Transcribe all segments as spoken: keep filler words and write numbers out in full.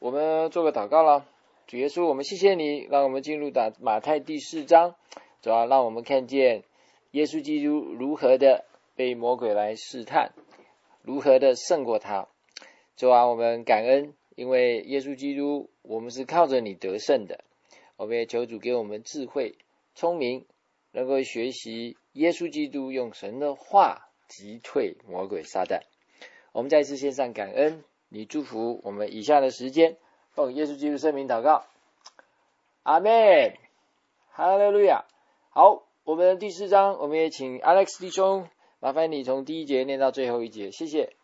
我们做个祷告了。主耶稣，我们谢谢你，让我们进入打马太第四章，主要让我们看见耶稣基督如何的被魔鬼来试探，如何的胜过他。主啊，我们感恩，因为耶稣基督，我们是靠着你得胜的。我们也求主给我们智慧、聪明，能够学习耶稣基督用神的话击退魔鬼撒旦。我们再次献上感恩，你祝福我们以下的时间，奉耶稣基督圣名祷告，阿们，哈利路亚。好，我们第四章，我们也请 Alex 弟兄，麻烦你从第一节念到最后一节，谢谢。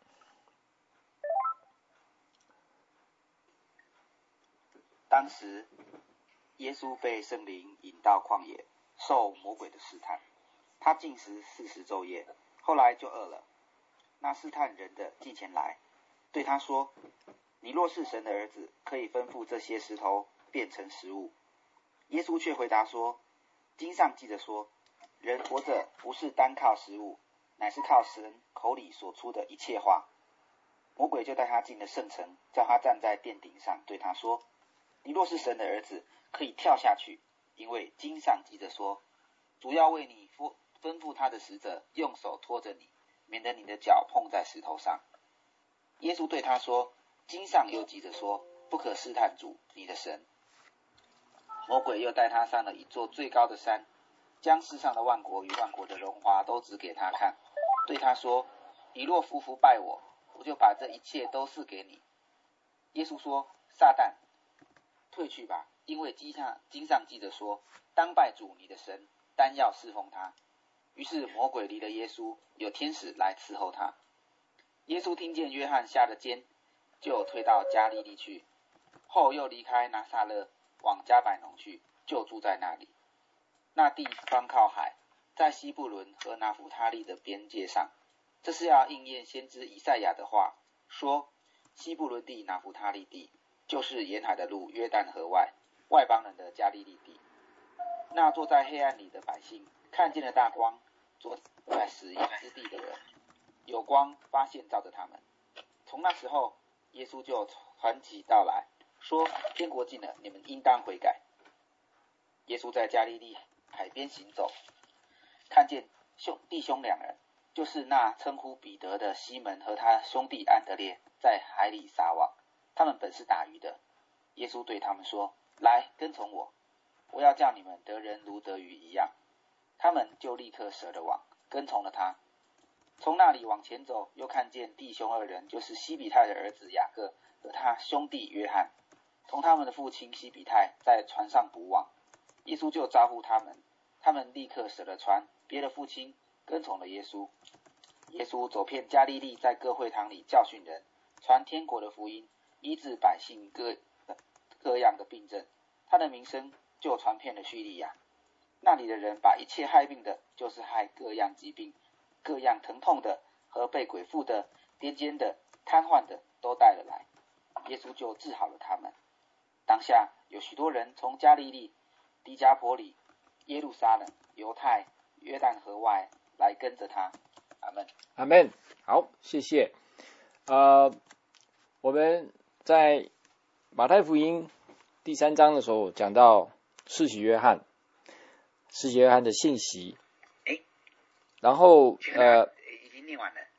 当时耶稣被圣灵引到旷野，受魔鬼的试探，他禁食四十昼夜，后来就饿了。那试探人的近前来，对他说：你若是神的儿子，可以吩咐这些石头变成食物。耶稣却回答说：经上记着说，人活着不是单靠食物，乃是靠神口里所出的一切话。魔鬼就带他进了圣城，叫他站在殿顶上，对他说：你若是神的儿子，可以跳下去，因为经上记着说，主要为你吩咐他的使者用手托着你，免得你的脚碰在石头上。耶稣对他说：经上又记着说，不可试探主你的神。魔鬼又带他上了一座最高的山，将世上的万国与万国的荣华都指给他看，对他说：你若服服拜我，我就把这一切都赐给你。耶稣说：撒旦，退去吧，因为经上经上记着说，当拜主你的神，单要侍奉他。于是魔鬼离了耶稣，有天使来伺候他。耶稣听见约翰下了监，就退到加利利去，后又离开拿撒勒，往迦百农去，就住在那里。那地方靠海，在西布伦和拿弗他利的边界上。这是要应验先知以赛亚的话，说：西布伦地、拿弗他利地，就是沿海的路约旦河外，外邦人的加利利地。那坐在黑暗里的百姓看见了大光，坐在死荫之地的人，有光发现照着他们。从那时候，耶稣就传起道来，说：天国近了，你们应当悔改。耶稣在加利利海边行走，看见兄弟兄两人，就是那称呼彼得的西门和他兄弟安德烈，在海里撒网，他们本是打鱼的。耶稣对他们说：来，跟从我，我要叫你们得人如得鱼一样。他们就立刻舍了网，跟从了他。从那里往前走，又看见弟兄二人，就是西比泰的儿子雅各和他兄弟约翰，同他们的父亲西比泰在船上捕网。耶稣就招呼他们，他们立刻舍了船，别了父亲，跟从了耶稣。耶稣走遍加利利，在各会堂里教训人，传天国的福音，医治百姓各各样的病症。他的名声就传遍了叙利亚。那里的人把一切害病的，就是害各样疾病、各样疼痛的和被鬼附的、癫痫的、瘫痪的，都带了来。耶稣就治好了他们。当下有许多人从加利利、迪加波里、耶路撒冷、犹太、约旦河外来跟着他。阿们。 阿们。好，谢谢。呃，我们在马太福音第三章的时候讲到施洗约翰，施洗约翰的信息。 诶然后呃， 已经念完了。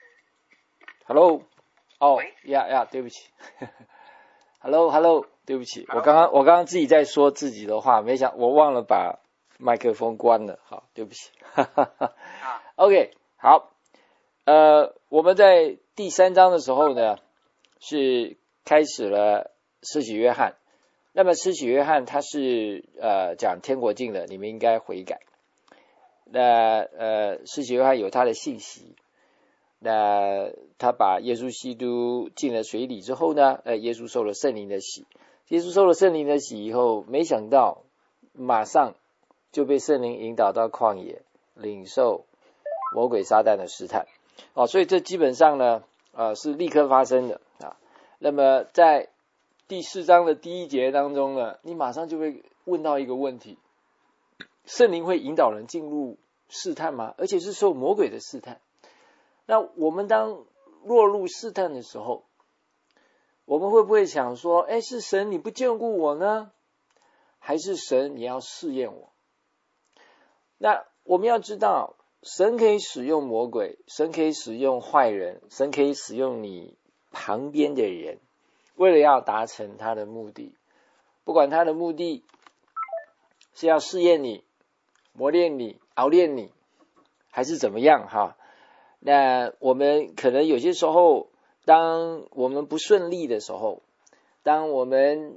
Hello， 哦喂呀呀，对不起。Hello Hello， 对不起， Hello? 我刚刚我刚刚自己在说自己的话，没想我忘了把麦克风关了，好，对不起。 啊 OK， 好，呃，我们在第三章的时候呢，是开始了施洗约翰。那么施洗约翰他是呃讲天国近了，你们应该悔改。那呃施洗约翰有他的信息。那他把耶稣基督进了水里之后呢，呃，耶稣受了圣灵的洗。耶稣受了圣灵的洗以后，没想到马上就被圣灵引导到旷野，领受魔鬼撒旦的试探。哦，所以这基本上呢，呃，是立刻发生的啊。那么在第四章的第一节当中呢，你马上就会问到一个问题：圣灵会引导人进入试探吗？而且是受魔鬼的试探。那我们当落入试探的时候， 我们会不会想说，哎，是神你不眷顾我呢？还是神你要试验我？那我们要知道，神可以使用魔鬼，神可以使用坏人，神可以使用你旁边的人，为了要达成他的目的。不管他的目的是要试验你、磨练你、熬练你，还是怎么样哈？那我们可能有些时候，当我们不顺利的时候，当我们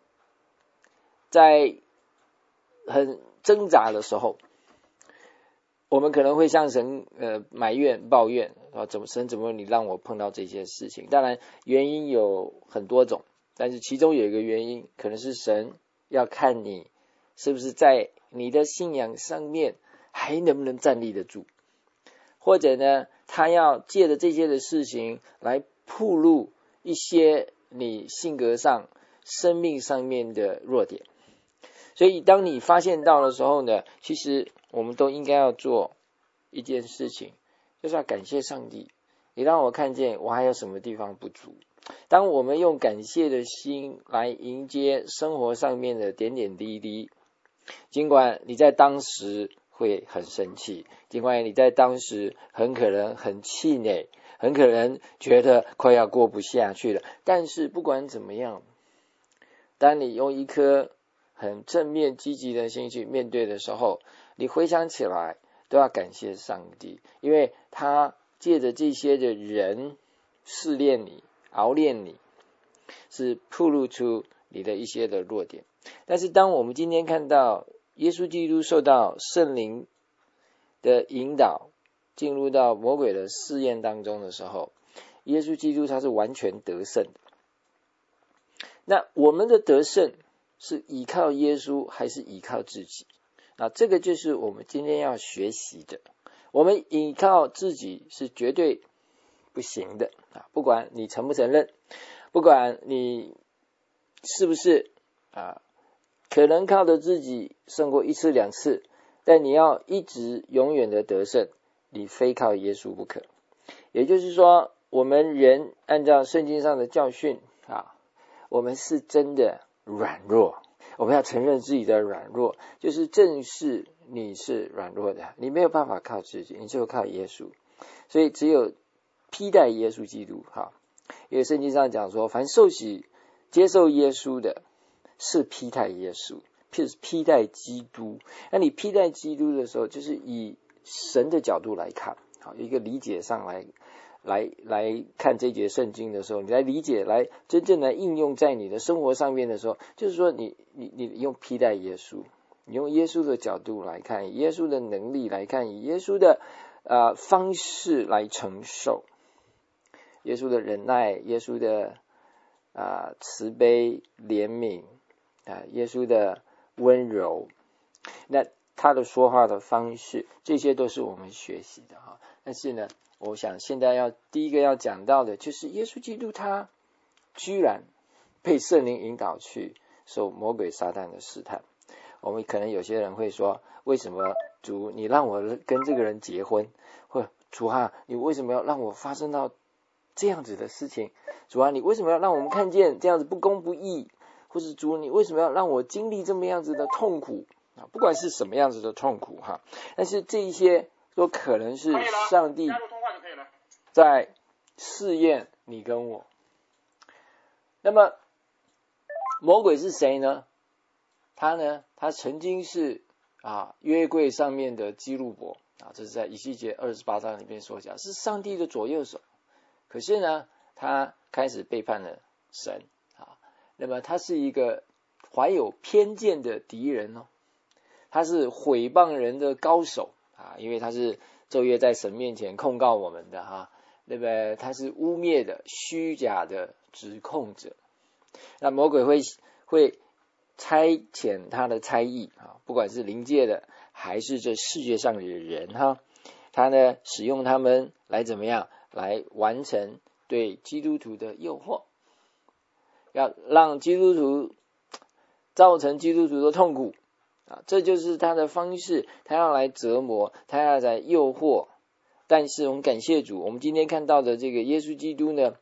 在很挣扎的时候，我们可能会向神呃埋怨抱怨啊，怎么神怎么你让我碰到这些事情？当然原因有很多种，但是其中有一个原因，可能是神要看你是不是在你的信仰上面还能不能站立得住，或者呢，他要借着这些的事情来暴露一些你性格上、生命上面的弱点。所以当你发现到的时候呢，其实我们都应该要做一件事情，就是要感谢上帝，你让我看见我还有什么地方不足。当我们用感谢的心来迎接生活上面的点点滴滴，尽管你在当时会很生气，尽管你在当时很可能很气馁，很可能觉得快要过不下去了，但是不管怎么样，当你用一颗很正面积极的心去面对的时候，你回想起来都要感谢上帝，因为他借着这些的人试炼你、熬练你，是暴露出你的一些的弱点。但是当我们今天看到耶稣基督受到圣灵的引导，进入到魔鬼的试验当中的时候，耶稣基督他是完全得胜的。那我们的得胜是依靠耶稣还是依靠自己？那这个就是我们今天要学习的。我们依靠自己是绝对不行的啊！不管你承不承认，不管你是不是啊，可能靠着自己胜过一次两次，但你要一直永远的得胜，你非靠耶稣不可。也就是说，我们人按照圣经上的教训啊，我们是真的软弱，我们要承认自己的软弱，就是正视你是软弱的，你没有办法靠自己，你只有靠耶稣。所以只有披戴耶稣基督哈，因为圣经上讲说，凡受洗接受耶稣的，是披戴耶稣，是披戴基督。那你披戴基督的时候，就是以神的角度来看，好，一个理解上来来来看这节圣经的时候，你来理解，来真正来应用在你的生活上面的时候，就是说你你你用披戴耶稣，你用耶稣的角度来看，以耶稣的能力来看，以耶稣的呃方式来承受，耶稣的忍耐，耶稣的啊、呃、慈悲怜悯啊、呃，耶稣的温柔，那他的说话的方式，这些都是我们学习的哈。但是呢，我想现在要第一个要讲到的就是耶稣基督他居然被圣灵引导去受魔鬼撒旦的试探。我们可能有些人会说，为什么主你让我跟这个人结婚，或主啊你为什么要让我发生到这样子的事情，主啊你为什么要让我们看见这样子不公不义，或是主你为什么要让我经历这么样子的痛苦啊？不管是什么样子的痛苦哈，但是这一些都可能是上帝在试验你跟我。那么魔鬼是谁呢？他呢，他曾经是啊约柜上面的基路伯啊，这是在以西结二十八章里面所讲，是上帝的左右手。可是呢，他开始背叛了神啊。那么他是一个怀有偏见的敌人哦，他是毁谤人的高手啊，因为他是昼夜在神面前控告我们的哈，对不对？他是污蔑的、虚假的指控者。那魔鬼会会差遣他的差役啊，不管是灵界的还是这世界上的人哈，他呢使用他们来怎么样来完成对基督徒的诱惑，要让基督徒造成基督徒的痛苦啊，这就是他的方式，他要来折磨，他要来诱惑。但是我们感谢主，我们今天看到的这个耶稣基督呢，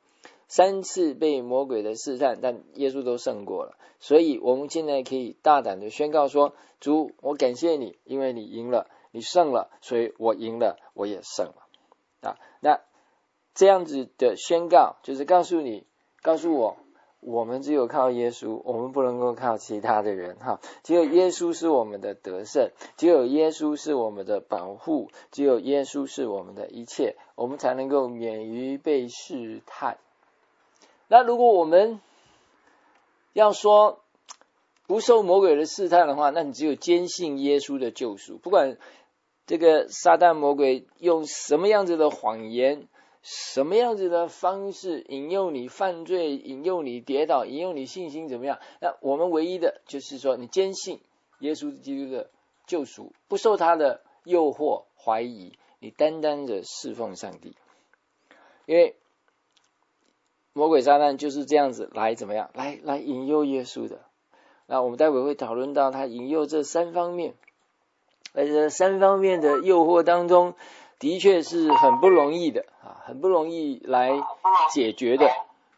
三次被魔鬼的试探，但耶稣都胜过了。所以我们现在可以大胆的宣告说，主，我感谢你，因为你赢了，你胜了，所以我赢了，我也胜了啊。那这样子的宣告就是告诉你，告诉我，我们只有靠耶稣，我们不能够靠其他的人哈。只有耶稣是我们的得胜，只有耶稣是我们的保护，只有耶稣是我们的一切，我们才能够免于被试探。那如果我们要说不受魔鬼的试探的话，那你只有坚信耶稣的救赎，不管这个撒旦魔鬼用什么样子的谎言，什么样子的方式引诱你犯罪，引诱你跌倒，引诱你信心怎么样，那我们唯一的就是说你坚信耶稣基督的救赎，不受他的诱惑怀疑，你单单的侍奉上帝。因为魔鬼撒旦就是这样子来怎么样来来引诱耶稣的。那我们待会会讨论到他引诱这三方面，在这三方面的诱惑当中，的确是很不容易的啊，很不容易来解决的。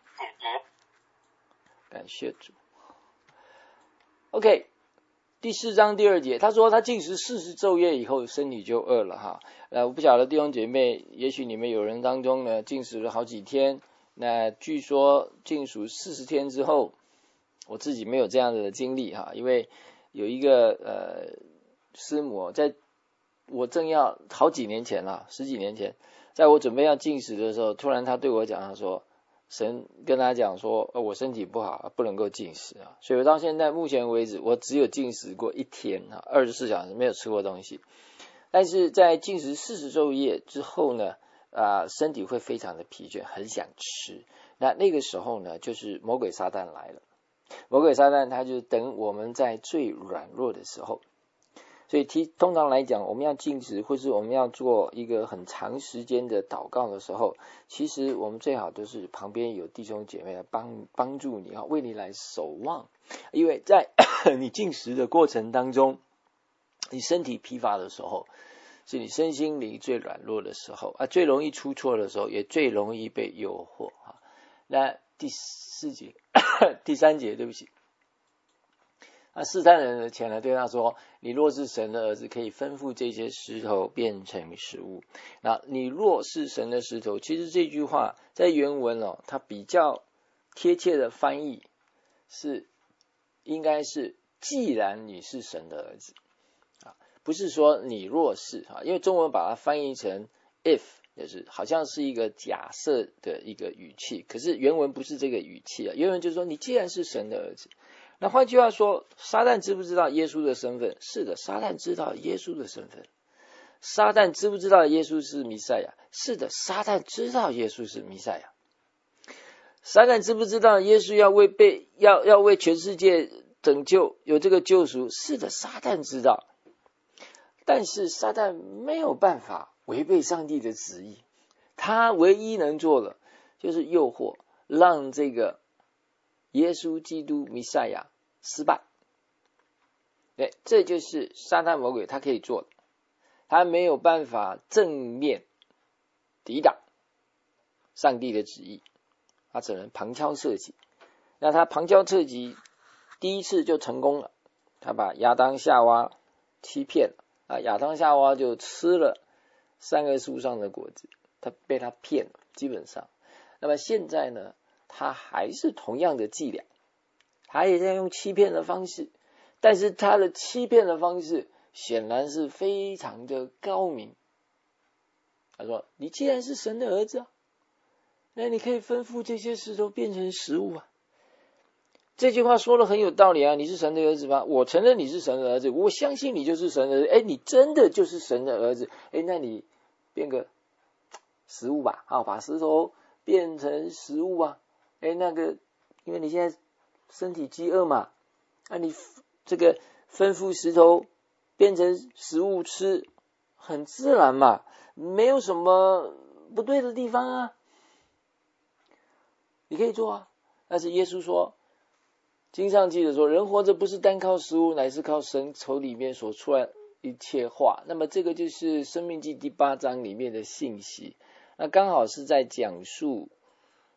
感谢主。OK， 第四章第二节，他说他禁食四十昼夜以后，身体就饿了哈。呃，我不晓得弟兄姐妹，也许你们有人当中呢禁食了好几天，那据说禁食四十天之后，我自己没有这样的经历哈，因为有一个呃师母，在我正要好几年前了，十几年前，在我准备要禁食的时候，突然他对我讲，他说神跟他讲说、呃、我身体不好，不能够禁食啊，所以我到现在目前为止，我只有禁食过一天啊，二十四小时没有吃过东西。但是在禁食四十昼夜之后呢，啊、呃，身体会非常的疲倦，很想吃。那那个时候呢，就是魔鬼撒旦来了。魔鬼撒旦他就等我们在最软弱的时候。所以提通常来讲，我们要禁食或是我们要做一个很长时间的祷告的时候，其实我们最好都是旁边有弟兄姐妹来帮帮助你啊，为你来守望。因为在你禁食的过程当中，你身体疲乏的时候，是你身心灵最软弱的时候啊，最容易出错的时候，也最容易被诱惑啊。那第四节第三节对不起，那试探人的前来对他说，你若是神的儿子，可以吩咐这些石头变成食物。那你若是神的石头，其实这句话在原文哦，它比较贴切的翻译是应该是既然你是神的儿子啊，不是说你若是啊，因为中文把它翻译成 if， 就是好像是一个假设的一个语气，可是原文不是这个语气啊，原文就是说你既然是神的儿子。那换句话说，撒旦知不知道耶稣的身份？是的，撒旦知道耶稣的身份。撒旦知不知道耶稣是弥赛亚？是的，撒旦知道耶稣是弥赛亚。撒旦知不知道耶稣要为被要要为全世界拯救，有这个救赎？是的，撒旦知道。但是撒旦没有办法违背上帝的旨意，他唯一能做的就是诱惑，让这个耶稣基督弥赛亚失败。对，这就是撒旦魔鬼他可以做的，他没有办法正面抵挡上帝的旨意，他只能旁敲侧击。那他旁敲侧击第一次就成功了，他把亚当夏娃欺骗了啊，亚当夏娃就吃了三个树上的果子，他被他骗了，基本上。那么现在呢，他还是同样的伎俩，他也在用欺骗的方式，但是他的欺骗的方式显然是非常的高明。他说，你既然是神的儿子啊，那你可以吩咐这些石头变成食物啊。这句话说的很有道理啊，你是神的儿子吧？我承认你是神的儿子，我相信你就是神的儿子。哎，你真的就是神的儿子，哎，那你变个食物吧，好，把石头变成食物啊。哎，那个因为你现在身体饥饿嘛，那、啊、你这个吩咐石头变成食物吃，很自然嘛，没有什么不对的地方啊，你可以做啊。但是耶稣说，经上记得说，人活着不是单靠食物，乃是靠神口里面所出来一切话。那么这个就是申命记第八章里面的信息，那刚好是在讲述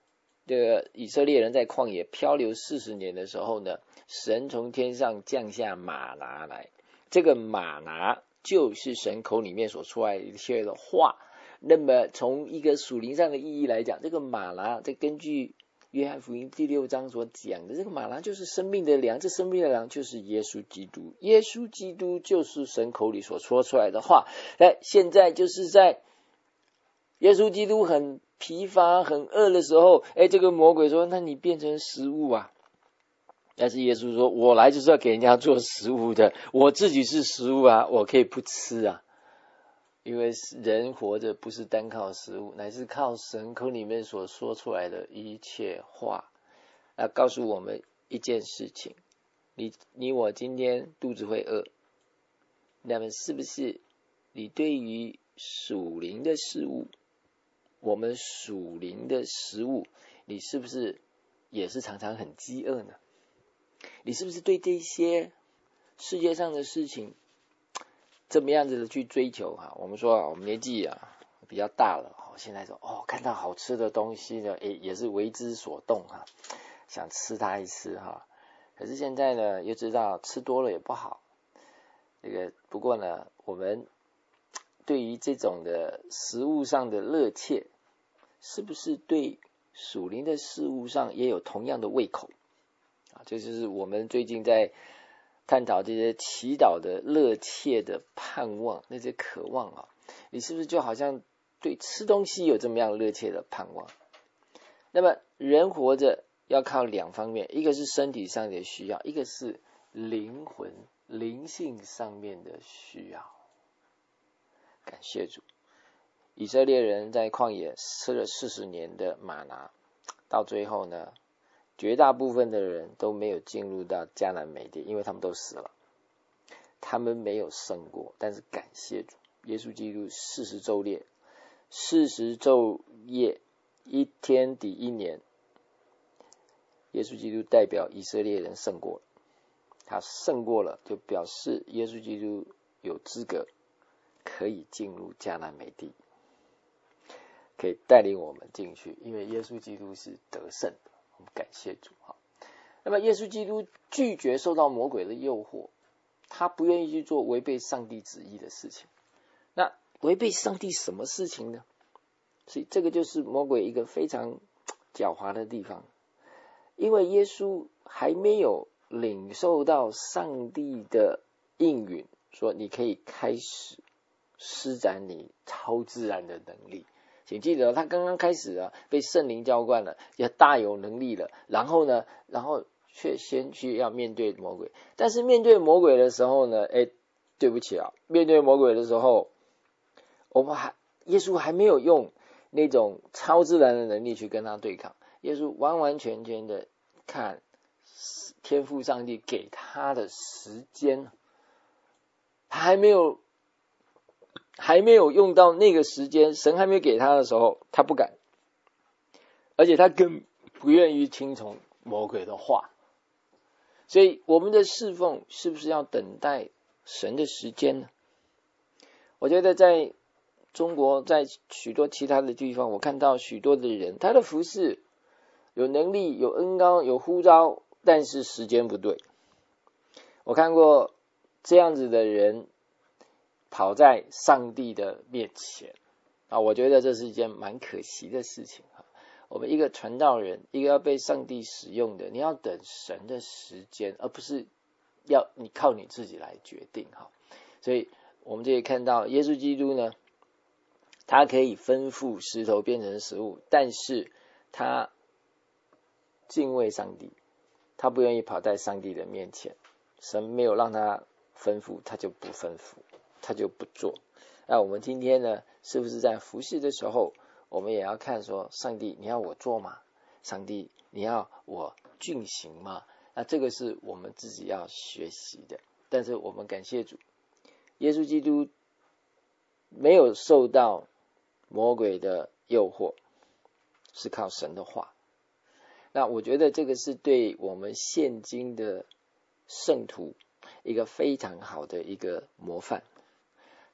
这个以色列人在旷野漂流四十年的时候呢，神从天上降下玛拿来，这个玛拿就是神口里面所出来一切的话。那么从一个属灵上的意义来讲，这个玛拿，这根据约翰福音第六章所讲的，这个玛拿就是生命的粮，这生命的粮就是耶稣基督，耶稣基督就是神口里所说出来的话。那现在就是在耶稣基督很疲乏很饿的时候，哎，这个魔鬼说，那你变成食物啊。但是耶稣说，我来就是要给人家做食物的，我自己是食物啊，我可以不吃啊。因为人活着不是单靠食物，乃是靠神口里面所说出来的一切话。那告诉我们一件事情，你你我今天肚子会饿，那么是不是你对于属灵的事物，我们属灵的食物，你是不是也是常常很饥饿呢？你是不是对这些世界上的事情这么样子的去追求哈？我们说我们年纪啊比较大了，现在说哦，看到好吃的东西呢，诶也是为之所动哈，想吃它一吃哈。可是现在呢，又知道吃多了也不好。这个不过呢，我们对于这种的食物上的热切，是不是对属灵的事物上也有同样的胃口啊？这就是我们最近在探讨这些祈祷的热切的盼望，那些渴望啊，你是不是就好像对吃东西有这么样热切的盼望？那么人活着要靠两方面，一个是身体上的需要，一个是灵魂灵性上面的需要。感谢主，以色列人在旷野吃了四十年的玛拿，到最后呢，绝大部分的人都没有进入到迦南美地，因为他们都死了，他们没有胜过。但是感谢主，耶稣基督四十昼夜，四十昼夜，一天抵一年，耶稣基督代表以色列人胜过了，他胜过了，就表示耶稣基督有资格可以进入迦南美地，可以带领我们进去，因为耶稣基督是得胜的。我们感谢主哈。那么耶稣基督拒绝受到魔鬼的诱惑，他不愿意去做违背上帝旨意的事情。那违背上帝什么事情呢？所以这个就是魔鬼一个非常狡猾的地方，因为耶稣还没有领受到上帝的应允，说你可以开始施展你超自然的能力。请记得，他刚刚开始啊，被圣灵浇灌了，也大有能力了。然后呢，然后却先去要面对魔鬼。但是面对魔鬼的时候呢，哎，对不起啊，面对魔鬼的时候，我们还耶稣还没有用那种超自然的能力去跟他对抗。耶稣完完全全的看天父上帝给他的时间，他还没有。还没有用到那个时间，神还没有给他的时候，他不敢，而且他更不愿意听从魔鬼的话。所以我们的侍奉是不是要等待神的时间呢？我觉得在中国，在许多其他的地方，我看到许多的人，他的服事有能力、有恩膏、有呼召，但是时间不对。我看过这样子的人跑在上帝的面前啊，我觉得这是一件蛮可惜的事情啊。我们一个传道人，一个要被上帝使用的，你要等神的时间，而不是要你靠你自己来决定哈。所以我们就可以看到，耶稣基督呢，他可以吩咐石头变成食物，但是他敬畏上帝，他不愿意跑在上帝的面前，神没有让他吩咐，他就不吩咐。他就不做。那我们今天呢，是不是在服事的时候，我们也要看说，上帝你要我做吗？上帝你要我遵行吗？那这个是我们自己要学习的。但是我们感谢主，耶稣基督没有受到魔鬼的诱惑，是靠神的话。那我觉得这个是对我们现今的圣徒一个非常好的一个模范。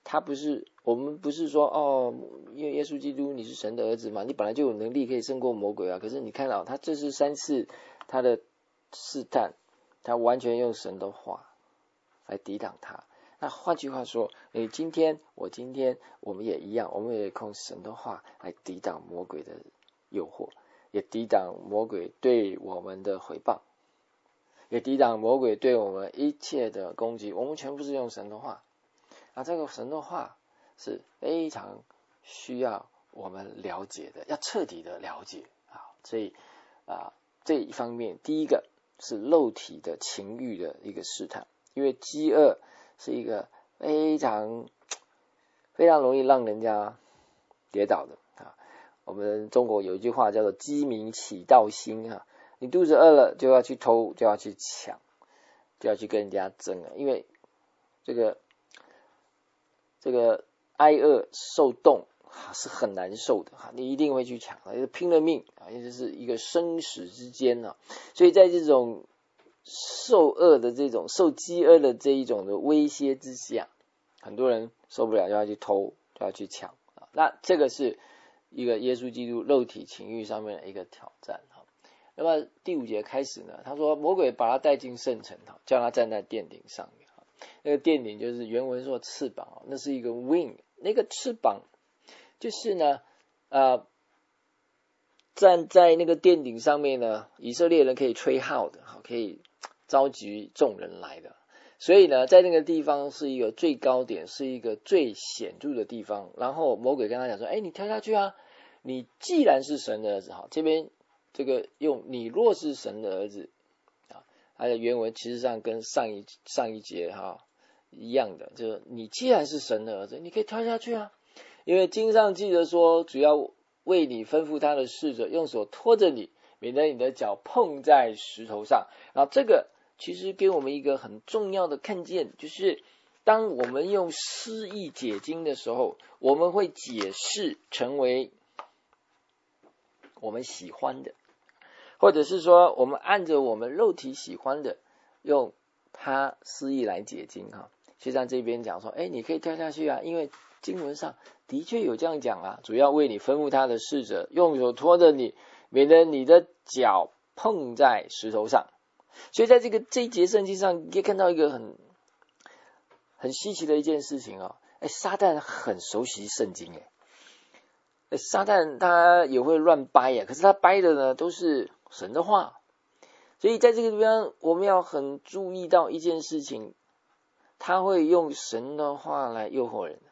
他不是我们不是说哦，因为耶稣基督你是神的儿子嘛，你本来就有能力可以胜过魔鬼啊。可是你看到他这是三次他的试探，他完全用神的话来抵挡他。那换句话说，你今天我今天我们也一样，我们也用神的话来抵挡魔鬼的诱惑，也抵挡魔鬼对我们的回报，也抵挡魔鬼对我们一切的攻击。我们全部是用神的话，那这个神的话是非常需要我们了解的，要彻底的了解啊。所以啊，这一方面，第一个是肉体的情欲的一个试探，因为饥饿是一个非常非常容易让人家跌倒的啊。我们中国有一句话叫做饥民起盗心啊，你肚子饿了就要去偷，就要去抢，就要去跟人家争啊，因为这个这个挨饿受冻是很难受的哈，你一定会去抢，拼了命啊，这是一个生死之间啊。所以在这种受饿的这种受饥饿的这一种的威胁之下，很多人受不了就要去偷，就要去抢啊。那这个是一个耶稣基督肉体情欲上面的一个挑战哈。那么第五节开始呢，他说魔鬼把他带进圣城，叫他站在殿顶上面。那个殿顶就是原文说翅膀，那是一个 wing， 那个翅膀就是呢呃站在那个殿顶上面呢，以色列人可以吹号的，可以召集众人来的。所以呢，在那个地方是一个最高点，是一个最显著的地方。然后魔鬼跟他讲说：“哎，你跳下去啊！你既然是神的儿子，好，这边这个用你若是神的儿子啊，它的原文其实上跟上一上一节哈一样的，就是你既然是神的儿子，你可以跳下去啊，因为经上记得说，主要为你吩咐他的使者用手托着你，免得你的脚碰在石头上。”然后这个其实给我们一个很重要的看见，就是当我们用诗意解经的时候，我们会解释成为我们喜欢的，或者是说我们按着我们肉体喜欢的用它诗意来解经哈。就像这边讲说，哎，你可以跳下去啊，因为经文上的确有这样讲啊，主要为你吩咐他的使者用手托着你，免得你的脚碰在石头上。所以在这个这一节圣经上，你可以看到一个很很稀奇的一件事情啊、哦！哎，撒旦很熟悉圣经哎，撒旦他也会乱掰呀，可是他掰的呢都是神的话。所以在这个地方，我们要很注意到一件事情，他会用神的话来诱惑人，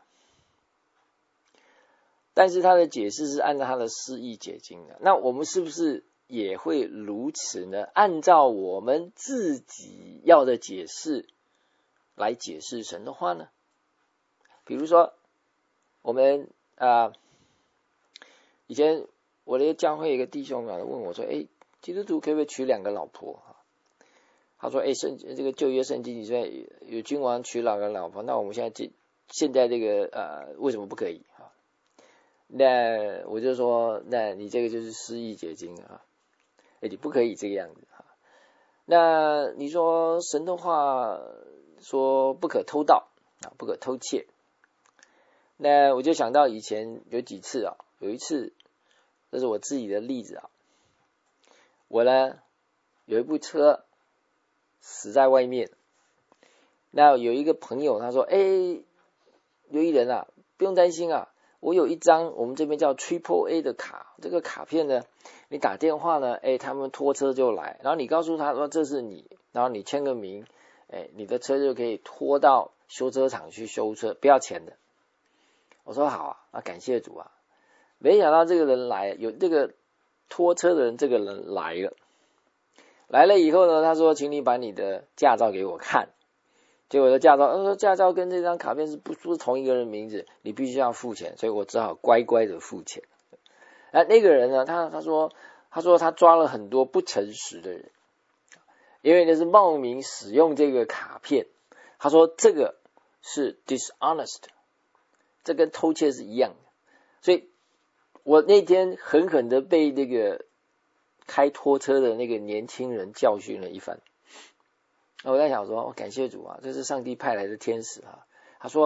但是他的解释是按照他的诗意解经的。那我们是不是也会如此呢？按照我们自己要的解释来解释神的话呢？比如说，我们啊、呃，以前我的教会一个弟兄啊问我说：“哎，基督徒可不可以娶两个老婆？”他说：“哎，圣这个旧约圣经里面有君王娶两个老婆，那我们现在这现在这个呃为什么不可以啊？”那我就说：“那你这个就是诗意解经啊。”哎，你不可以这个样子哈。那你说神的话说不可偷盗啊，不可偷窃。那我就想到以前有几次啊，有一次，这是我自己的例子啊。我呢有一部车死在外面，那有一个朋友他说：“哎，刘一人啊，不用担心啊。”我有一张我们这边叫 Triple A 的卡，这个卡片呢，你打电话呢，哎，他们拖车就来，然后你告诉他说这是你，然后你签个名，哎，你的车就可以拖到修车厂去修车，不要钱的。我说好啊，啊感谢主啊，没想到这个人来，有这个拖车的人，这个人来了，来了以后呢，他说，请你把你的驾照给我看。结果我的驾照，他说驾照跟这张卡片是不不是同一个人名字，你必须要付钱，所以我只好乖乖的付钱。那那个人呢，他他说他说他抓了很多不诚实的人，因为那是冒名使用这个卡片。他说这个是 dishonest， 这跟偷窃是一样的。所以我那天狠狠的被那个开拖车的那个年轻人教训了一番。我在想说，哦，感谢主啊，这是上帝派来的天使啊。他说，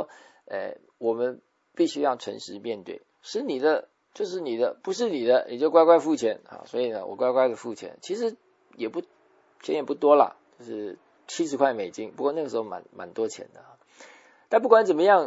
呃，我们必须要诚实面对，是你的就是你的，不是你的你就乖乖付钱啊。所以呢，我乖乖的付钱，其实也不钱也不多啦，就是七十块美金，不过那个时候蛮蛮多钱的。但不管怎么样，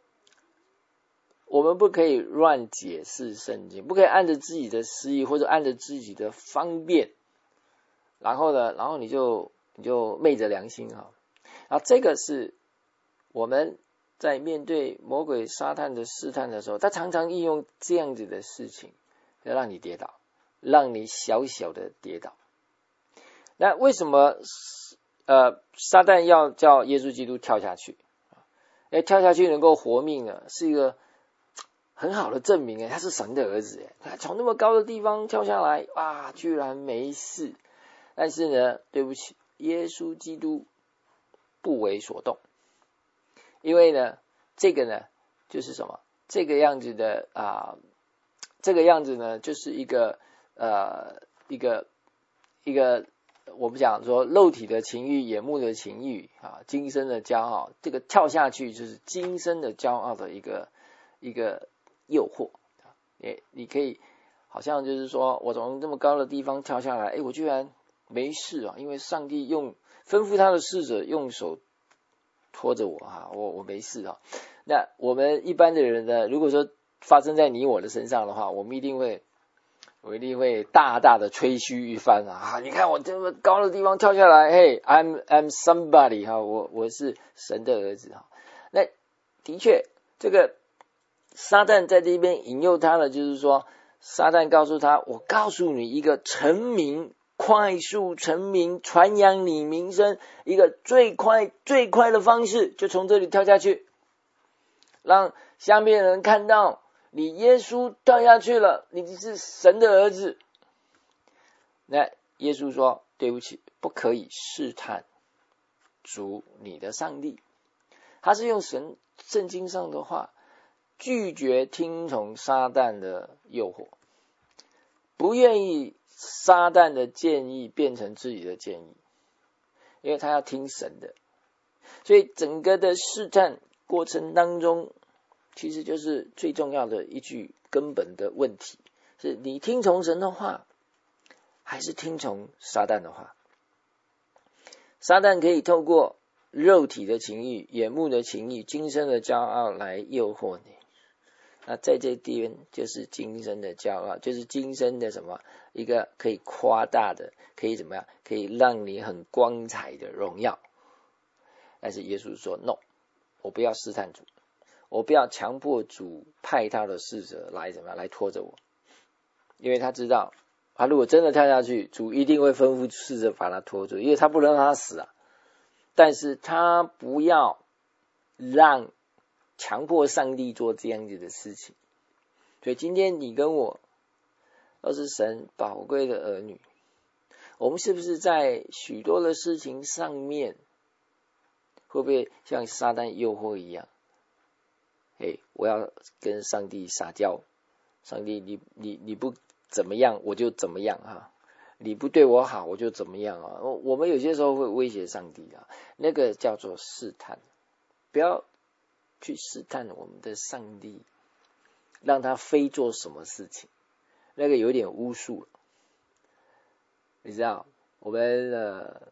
我们不可以乱解释圣经，不可以按着自己的私意或者按着自己的方便，然后呢，然后你就你就昧着良心哈。啊，这个是我们在面对魔鬼撒旦的试探的时候，他常常应用这样子的事情，要让你跌倒，让你小小的跌倒。那为什么呃撒旦要叫耶稣基督跳下去？哎，跳下去能够活命呢，是一个很好的证明。哎，他是神的儿子，哎，他从那么高的地方跳下来，哇，居然没事。但是呢，对不起，耶稣基督不为所动，因为呢，这个呢就是什么？这个样子的啊、呃，这个样子呢，就是一个呃一个一个。我们讲说肉体的情欲、眼目的情欲啊，今生的骄傲，这个跳下去就是今生的骄傲的一个一个诱惑。也你可以好像就是说我从这么高的地方跳下来，哎，我居然没事啊，因为上帝用吩咐他的使者用手拖着我啊，我我没事啊。那我们一般的人呢，如果说发生在你我的身上的话，我们一定会。我一定会大大的吹嘘一番啊！你看我这么高的地方跳下来，嘿 ，I'm I'm somebody 哈，我我是神的儿子哈。那的确，这个撒旦在这边引诱他的，就是说，撒旦告诉他，我告诉你一个成名、快速成名、传扬你名声一个最快最快的方式，就从这里跳下去，让下面人看到。你耶稣跳下去了，你是神的儿子。那耶稣说：“对不起，不可以试探主你的上帝。”他是用神圣经上的话拒绝听从撒旦的诱惑，不愿意撒旦的建议变成自己的建议，因为他要听神的。所以整个的试探过程当中。其实就是最重要的一句根本的问题，是你听从神的话，还是听从撒旦的话？撒旦可以透过肉体的情欲、眼目的情欲、今生的骄傲来诱惑你。那在这边就是今生的骄傲，就是今生的什么一个可以夸大的，可以怎么样，可以让你很光彩的荣耀。但是耶稣说 ：“No， 我不要试探主。”我不要强迫主派他的使者来怎么样来拖着我，因为他知道他如果真的跳下去，主一定会吩咐使者把他拖住，因为他不能让他死啊。但是他不要让强迫上帝做这样子的事情。所以今天你跟我都是神宝贵的儿女，我们是不是在许多的事情上面，会不会像撒旦诱惑一样？哎，我要跟上帝撒娇，上帝你你你不怎么样我就怎么样哈，你不对我好我就怎么样啊。我们有些时候会威胁上帝啊，那个叫做试探，不要去试探我们的上帝，让他非做什么事情，那个有点巫术。你知道我们呃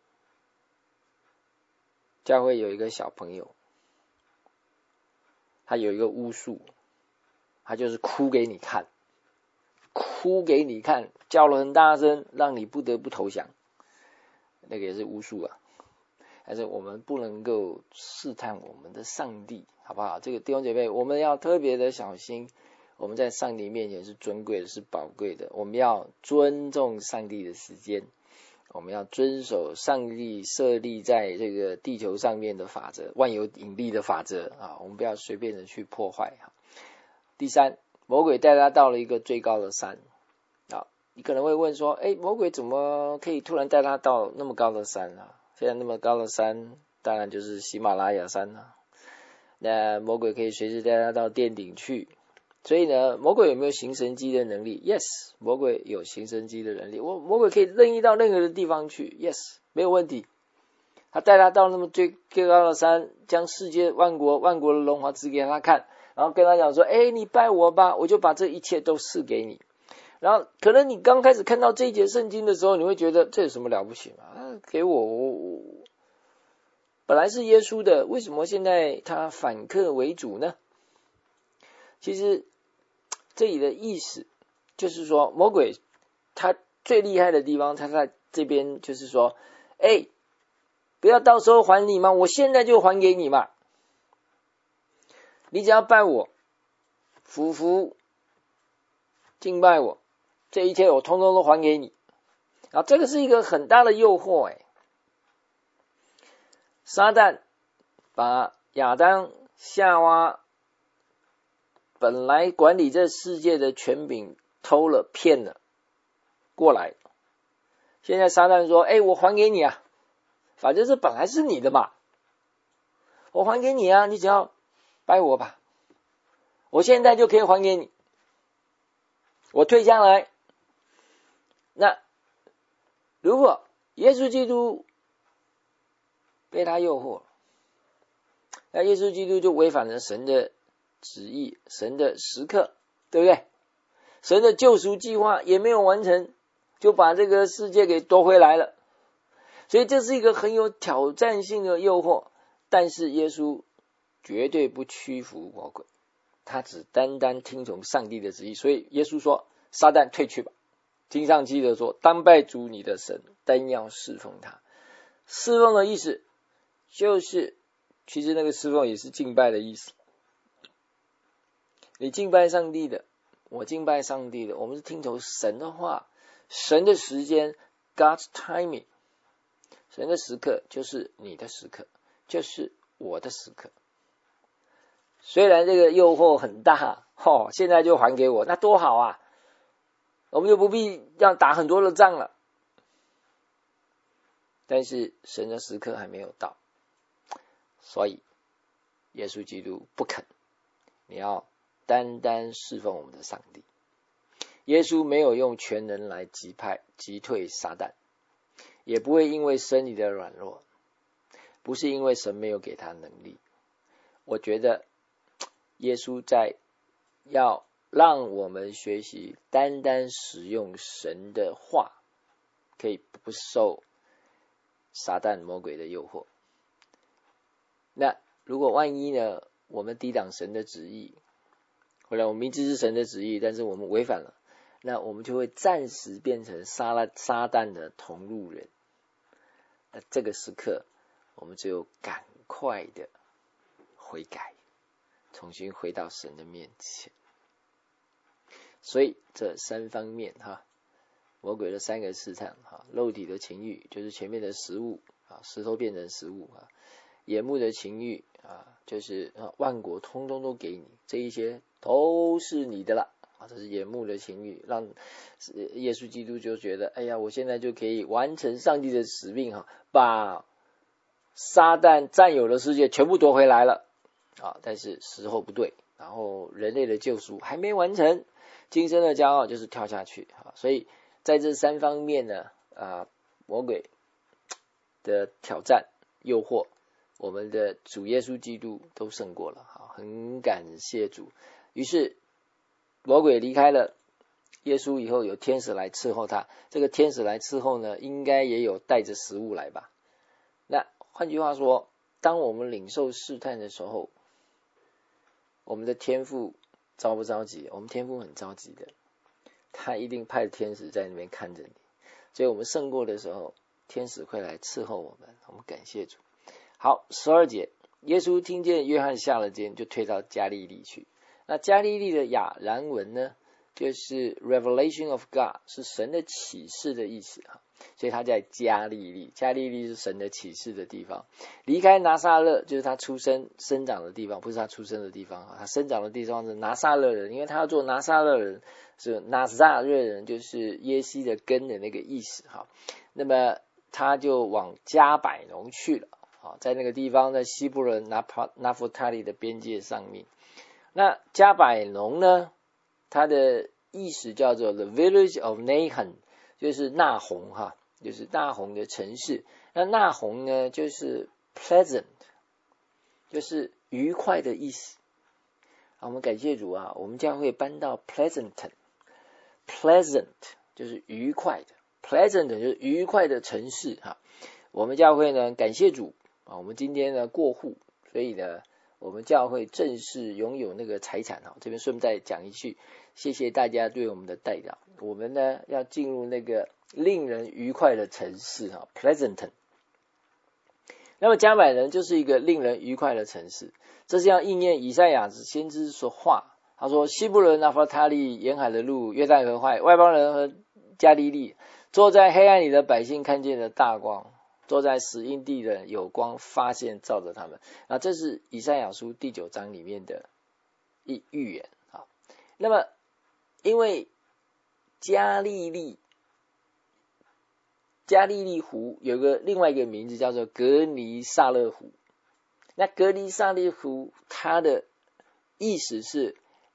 教会有一个小朋友，他有一个巫术，他就是哭给你看，哭给你看，叫了很大声，让你不得不投降，那个也是巫术啊。但是我们不能够试探我们的上帝，好不好？这个弟兄姐妹，我们要特别的小心，我们在上帝面前是尊贵的，是宝贵的，我们要尊重上帝的时间，我们要遵守上帝设立在这个地球上面的法则，万有引力的法则啊，我们不要随便的去破坏。第三，魔鬼带他到了一个最高的山啊，你可能会问说，哎，魔鬼怎么可以突然带他到那么高的山啊？现在那么高的山，当然就是喜马拉雅山啊。那魔鬼可以随时带他到殿顶去，所以呢，魔鬼有没有行神迹的能力 ？Yes， 魔鬼有行神迹的能力。我魔鬼可以任意到任何的地方去 ，Yes， 没有问题。 他带他到那么最最高的山，将世界万国万国的荣华指给他看，然后跟他讲说，哎，你拜我吧，我就把这一切都赐给你。然后可能你刚开始看到这一节圣经的时候，你会觉得这有什么了不起嘛？啊，给我，我我本来是耶稣的，为什么现在他反客为主呢？其实这里的意思就是说，魔鬼他最厉害的地方，他在这边就是说，哎，不要到时候还你嘛，我现在就还给你嘛。你只要拜我，服服敬拜我，这一切我通通都还给你。啊，这个是一个很大的诱惑哎。撒旦把亚当夏娃本来管理这世界的权柄偷了骗了过来，现在撒旦说，哎，我还给你啊，反正这本来是你的嘛，我还给你啊，你只要拜我吧，我现在就可以还给你，我退下来。那如果耶稣基督被他诱惑，那耶稣基督就违反了神的旨意，神的时刻，对不对？神的救赎计划也没有完成，就把这个世界给夺回来了。所以这是一个很有挑战性的诱惑，但是耶稣绝对不屈服魔鬼，他只单单听从上帝的旨意。所以耶稣说，撒旦退去吧。经上记得说，当拜主你的神，单要侍奉他。侍奉的意思就是，其实那个侍奉也是敬拜的意思。你敬拜上帝的，我敬拜上帝的，我们是听从神的话，神的时间 God's timing， 神的时刻就是你的时刻，就是我的时刻。虽然这个诱惑很大，哦，现在就还给我，那多好啊，我们就不必要打很多的仗了。但是神的时刻还没有到，所以耶稣基督不肯，你要单单侍奉我们的上帝。耶稣没有用全能来击败击退撒旦，也不会因为身体的软弱，不是因为神没有给他能力。我觉得耶稣在要让我们学习单单使用神的话，可以不受撒旦魔鬼的诱惑。那如果万一呢，我们抵挡神的旨意，后来我们明知是神的旨意，但是我们违反了，那我们就会暂时变成撒拉撒旦的同路人。那这个时刻我们只有赶快的悔改，重新回到神的面前。所以这三方面哈，魔鬼的三个试探哈，肉体的情欲就是前面的食物啊，石头变成食物啊，眼目的情欲啊，就是啊万国通通都给你，这一些都是你的了啊，这是眼目的情欲，让耶稣基督就觉得，哎呀，我现在就可以完成上帝的使命哈，把撒旦占有的世界全部夺回来了啊，但是时候不对，然后人类的救赎还没完成，今生的骄傲就是跳下去啊，所以在这三方面呢，啊，魔鬼的挑战、诱惑，我们的主耶稣基督都胜过了，好，很感谢主。于是魔鬼离开了耶稣以后，有天使来伺候他。这个天使来伺候呢，应该也有带着食物来吧？那换句话说，当我们领受试探的时候，我们的天父着不着急？我们天父很着急的，他一定派天使在那边看着你。所以我们胜过的时候，天使会来伺候我们，我们感谢主。好，十二节，耶稣听见约翰下了监，就退到加利利去。那加利利的亚兰文呢，就是 Revelation of God， 是神的启示的意思哈，所以他在加利利，加利利是神的启示的地方。离开拿撒勒就是他出生生长的地方，不是他出生的地方，他生长的地方是拿撒勒人，因为他要做拿撒勒人，是拿撒勒人就是耶西的根的那个意思哈。那么他就往加百农去了，在那个地方在西布伦拿拿弗他利的边界上面。那加百农呢，它的意思叫做 The Village of Nahum， 就是纳红哈，就是纳红的城市。 那纳红呢，就是 pleasant， 就是愉快的意思。啊，我们感谢主啊，我们教会搬到 Pleasanton， pleasant 就是愉快的 ，pleasant 就是愉快的城市哈。我们教会呢，感谢主啊，我们今天呢过户，所以呢，我们教会正式拥有那个财产哈。这边顺便再讲一句，谢谢大家对我们的代祷。我们呢要进入那个令人愉快的城市哈 ，Pleasanton。那么加百人就是一个令人愉快的城市，这是要应验以赛亚先知说话。他说：西布伦、拿弗他利、沿海的路、约旦河外，外邦人和加利利，坐在黑暗里的百姓看见了大光，坐在死荫地的有光发现照着他们。啊，这是以赛亚书第九章里面的一预言啊。那么因为加利利加利利湖有个另外一个名字叫做格尼萨勒湖，那格尼萨勒湖它的意思是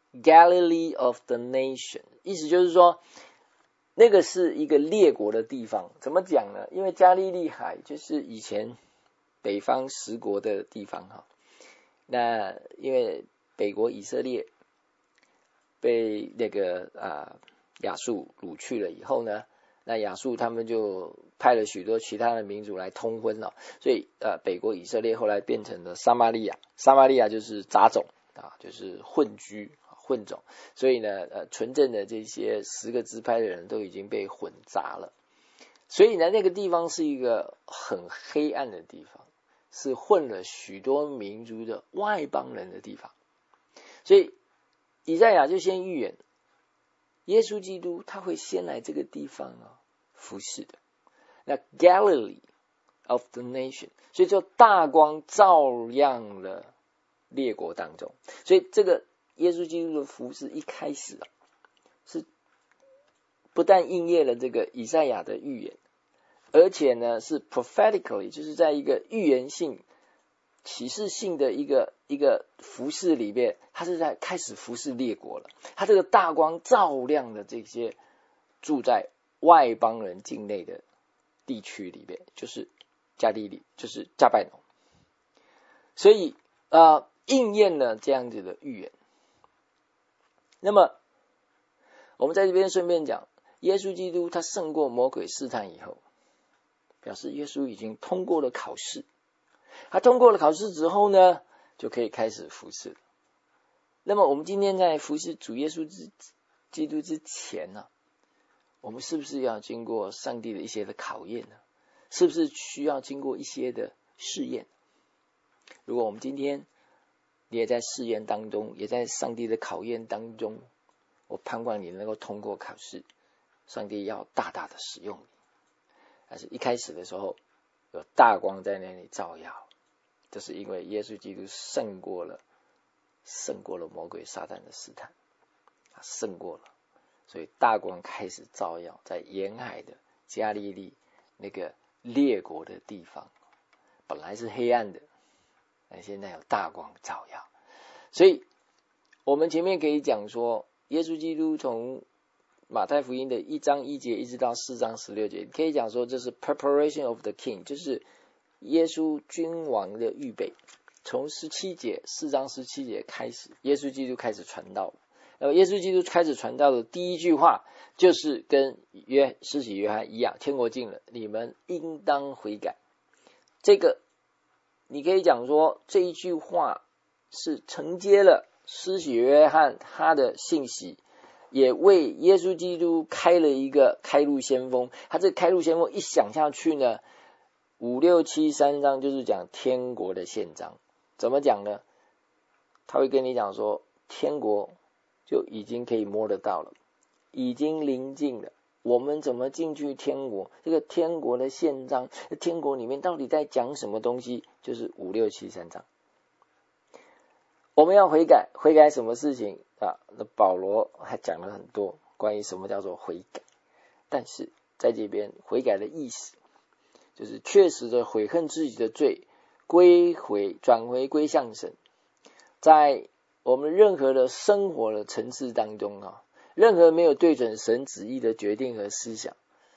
Galilee of the Nation， 意思就是说那个是一个列国的地方。怎么讲呢？因为加利利海就是以前北方十国的地方哈。那因为北国以色列被那个啊亚述掳去了以后呢，那亚述他们就派了许多其他的民族来通婚了，所以呃，北国以色列后来变成了撒玛利亚，撒玛利亚就是杂种啊，就是混居混种，所以呢，呃，纯正的这些十个支派的人都已经被混杂了，所以呢，那个地方是一个很黑暗的地方，是混了许多民族的外邦人的地方，所以以赛亚就先预言，耶稣基督他会先来这个地方啊服侍的。那 Galilee of the Nation， 所以就大光照亮了列国当中。所以这个耶稣基督的服侍一开始啊，是不但应验了这个以赛亚的预言，而且呢是 prophetically， 就是在一个预言性、启示性的一个一个服侍里面，他是在开始服侍列国了。他这个大光照亮了这些住在外邦人境内的地区里面，就是加利利，就是加百农，所以呃应验了这样子的预言。那么我们在这边顺便讲，耶稣基督他胜过魔鬼试探以后，表示耶稣已经通过了考试。他通过了考试之后呢，就可以开始服侍。那么我们今天在服侍主耶稣之基督之前呢、啊，我们是不是要经过上帝的一些的考验呢？是不是需要经过一些的试验？如果我们今天你也在试验当中，也在上帝的考验当中，我盼望你能够通过考试，上帝要大大的使用你。但是一开始的时候，有大光在那里照耀，这是因为耶稣基督胜过了胜过了魔鬼撒旦的试探，胜过了，所以大光开始照耀在沿海的加利利那个列国的地方，本来是黑暗的，但现在有大光照耀。所以我们前面可以讲说，耶稣基督从马太福音的一章一节一直到四章十六节，可以讲说这是 preparation of the king， 就是耶稣君王的预备。从十七节四章十七节开始，耶稣基督开始传道了。那么耶稣基督开始传道的第一句话就是跟约施洗约翰一样，天国近了，你们应当悔改。这个你可以讲说，这一句话是承接了施洗约翰他的信息，也为耶稣基督开了一个开路先锋。他这开路先锋一想下去呢，五六七三章就是讲天国的宪章。怎么讲呢？他会跟你讲说，天国就已经可以摸得到了，已经临近了。我们怎么进去天国？这个天国的宪章，天国里面到底在讲什么东西？就是五六七三章。我们要悔改，悔改什么事情啊？那保罗还讲了很多关于什么叫做悔改，但是在这边悔改的意思，就是确实的悔恨自己的罪，归回转回归向神。在我们任何的生活的层次当中啊，任何没有对准神旨意的决定和思想，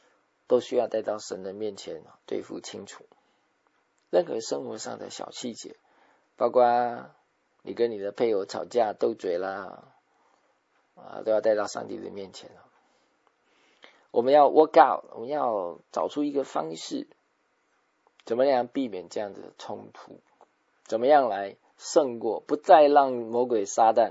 都需要带到神的面前对付清楚。任何生活上的小细节，包括你跟你的配偶吵架斗嘴啦，啊，都要带到上帝的面前。我们要 work out， 我们要找出一个方式，怎么样避免这样的冲突，怎么样来胜过，不再让魔鬼撒旦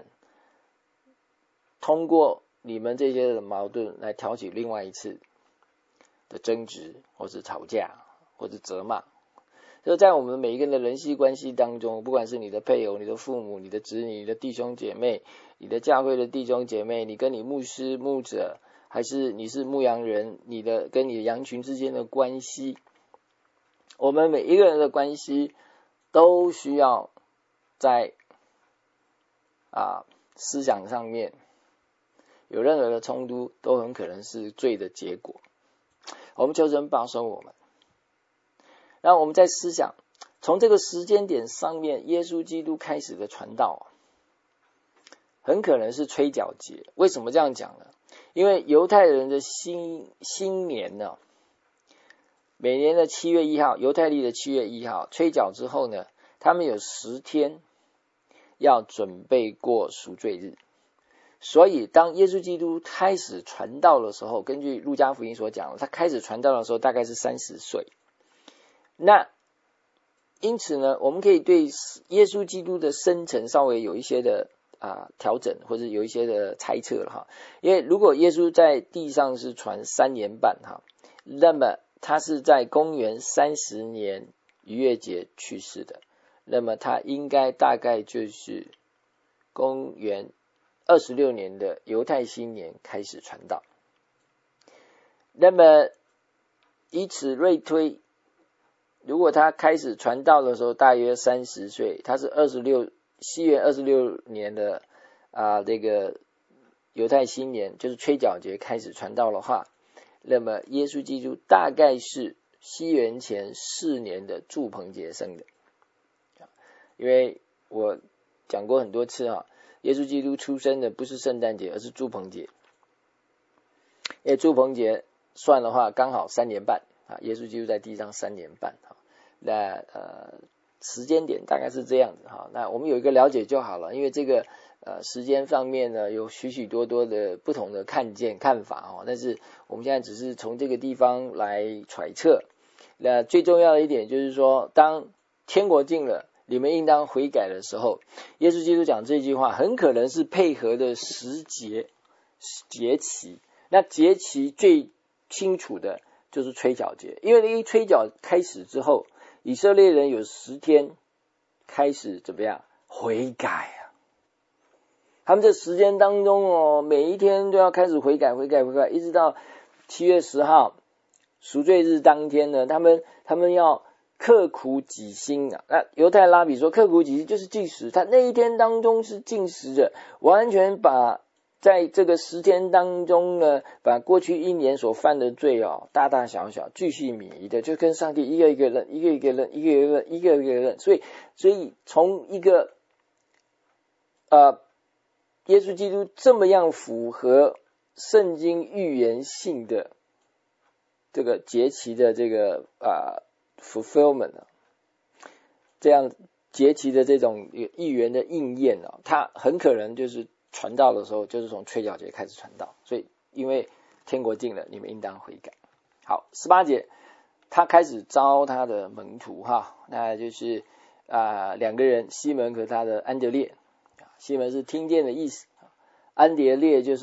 通过你们这些的矛盾来挑起另外一次的争执，或是吵架，或是责骂。所以在我们每一个人的人际关系当中，不管是你的配偶、你的父母、你的子女、你的弟兄姐妹、你的教会的弟兄姐妹，你跟你牧师、牧者，还是你是牧羊人，你的跟你的羊群之间的关系，我们每一个人的关系都需要在啊思想上面有任何的冲突，都很可能是罪的结果。我们求神保守我们。让我们在思想，从这个时间点上面，耶稣基督开始的传道，很可能是吹角节。为什么这样讲呢？因为犹太人的新新年呢，每年的七月一号，犹太历的七月一号吹角之后呢，他们有十天要准备过赎罪日。所以当耶稣基督开始传道的时候，根据路加福音所讲，他开始传道的时候大概是三十岁。那因此呢，我们可以对耶稣基督的生辰稍微有一些的啊调整，或者有一些的猜测了哈。因为如果耶稣在地上是传三年半哈，那么他是在公元三十年逾越节去世的，那么他应该大概就是公元二十六年的犹太新年开始传道。那么以此类推，如果他开始传道的时候大约三十岁，他是二十六西元二十六年的啊这个犹太新年，就是吹角节开始传道的话，那么耶稣基督大概是西元前四年的住棚节生的。因为我讲过很多次啊，耶稣基督出生的不是圣诞节，而是住棚节。因为住棚节算的话刚好三年半啊，耶稣基督在地上三年半啊，那呃时间点大概是这样子哈。那我们有一个了解就好了，因为这个呃时间方面呢有许许多多的不同的看见看法哦，但是我们现在只是从这个地方来揣测。那最重要的一点就是说，当天国近了，你们应当悔改的时候，耶稣基督讲这句话很可能是配合的时节节期。那节期最清楚的就是吹角节，因为一吹角开始之后，以色列人有十天开始怎么样悔改啊？他们这时间当中哦，每一天都要开始悔改悔改悔改，一直到七月十号赎罪日当天呢，他们他们要刻苦己心啊。那犹太拉比说刻苦己心就是禁食，他那一天当中是禁食的，完全把在这个十天当中呢，把过去一年所犯的罪哦，大大小小巨细靡遗的，就跟上帝一个一个认，一个一个认，一个一个认，一个一个认。所以，所以从一个呃，耶稣基督这么样符合圣经预言性的这个节期的这个啊、呃、fulfillment， 这样节期的这种预言的应验啊，它很可能就是传道的时候就是从吹角节开始传道。所以因为天国近了，你们应当悔改。好，十八节他开始招他的门徒哈，那就是啊、呃、两个人，西门和他的安德烈。西门是听见的意思，安德烈就是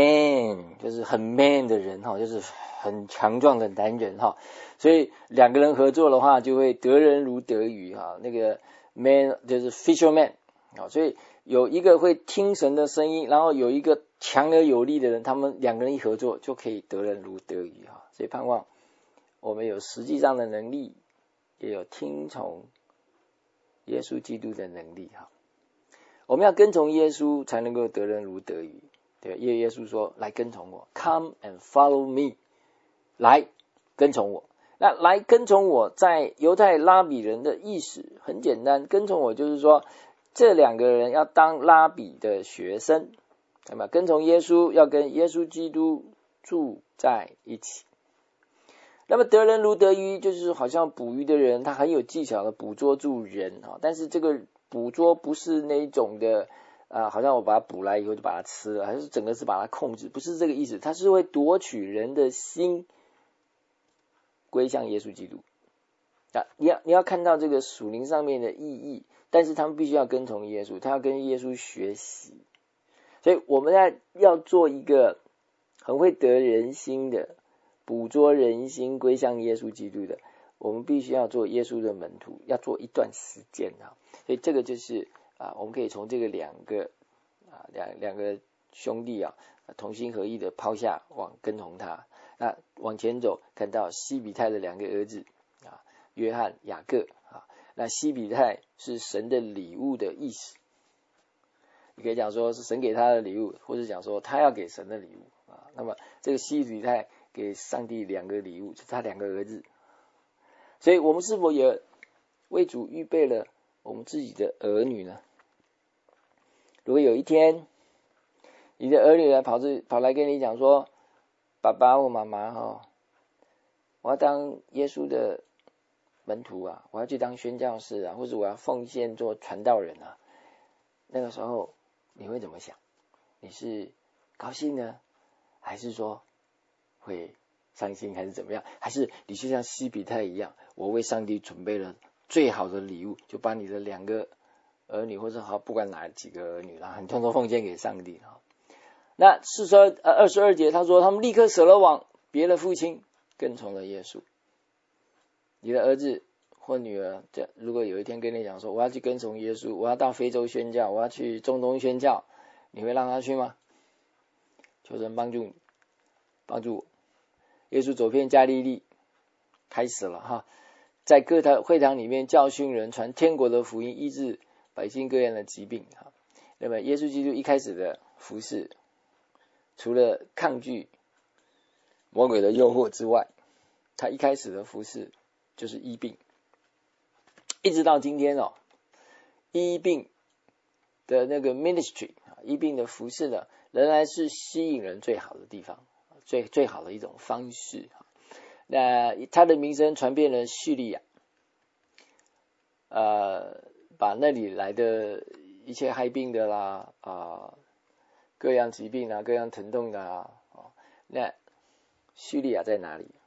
man， 就是很 man 的人哈，就是很强壮的男人哈。所以两个人合作的话，就会得人如得鱼哈。那个 man 就是 fisherman 啊，所以有一个会听神的声音，然后有一个强而有力的人，他们两个人一合作就可以得人如得鱼哈。所以盼望我们有实际上的能力，也有听从耶稣基督的能力哈。我们要跟从耶稣才能够得人如得鱼，对，因为耶稣说来跟从我 ，Come and follow me， 来跟从我。那来跟从我，在犹太拉比人的意思很简单，跟从我就是说这两个人要当拉比的学生，那么跟从耶稣要跟耶稣基督住在一起。 那么得人如得鱼，就是好像捕鱼的人，他很有技巧的捕捉住人啊，但是这个捕捉不是那一种的啊，好像我把它捕来以后就把它吃了，还是整个是把它控制，不是这个意思，它是会夺取人的心归向耶稣基督啊。你要你要看到这个属灵上面的意义，但是他们必须要跟从耶稣，他要跟耶稣学习。所以我们要要做一个很会得人心的，捕捉人心归向耶稣基督的，我们必须要做耶稣的门徒，要做一段时间啊。所以这个就是啊，我们可以从这个两个啊两两个兄弟啊同心合意的抛下网跟从他，那往前走看到西比泰的两个儿子啊，约翰、雅各啊，那西比泰是神的礼物的意思。你可以讲说是神给他的礼物，或者讲说他要给神的礼物啊。那么这个西比泰给上帝两个礼物，就是他两个儿子。所以我们是否也为主预备了我们自己的儿女呢？如果有一天你的儿女来跑去跑来跟你讲说，爸爸或妈妈哈，我要当耶稣的门徒啊，我要去当宣教士啊，或者我要奉献做传道人啊，那个时候你会怎么想？你是高兴呢，还是说会伤心，还是怎么样？还是你就像西比泰一样，我为上帝准备了最好的礼物，就把你的两个儿女，或者好不管哪几个儿女啦，你通通奉献给上帝啊。那四十二呃二十二节他说，他们立刻舍了网，别了父亲，跟从了耶稣。你的儿子或女儿，如果有一天跟你讲说，我要去跟从耶稣，我要到非洲宣教，我要去中东宣教，你会让他去吗？求神帮助你，帮助我。耶稣走遍加利利，开始了哈，在各堂会堂里面教训人，传天国的福音，医治百姓各样的疾病哈。那么耶稣基督一开始的服事，除了抗拒魔鬼的诱惑之外，他一开始的服事就是医病，一直到今天哦，医病的那个 ministry 医病的服事呢，仍然是吸引人最好的地方，最最好的一种方式。那他的名声传遍了叙利亚，呃，把那里来的一切害病的啦啊、呃，各样疾病啊，各样疼痛的啊，哦、那叙利亚在哪里？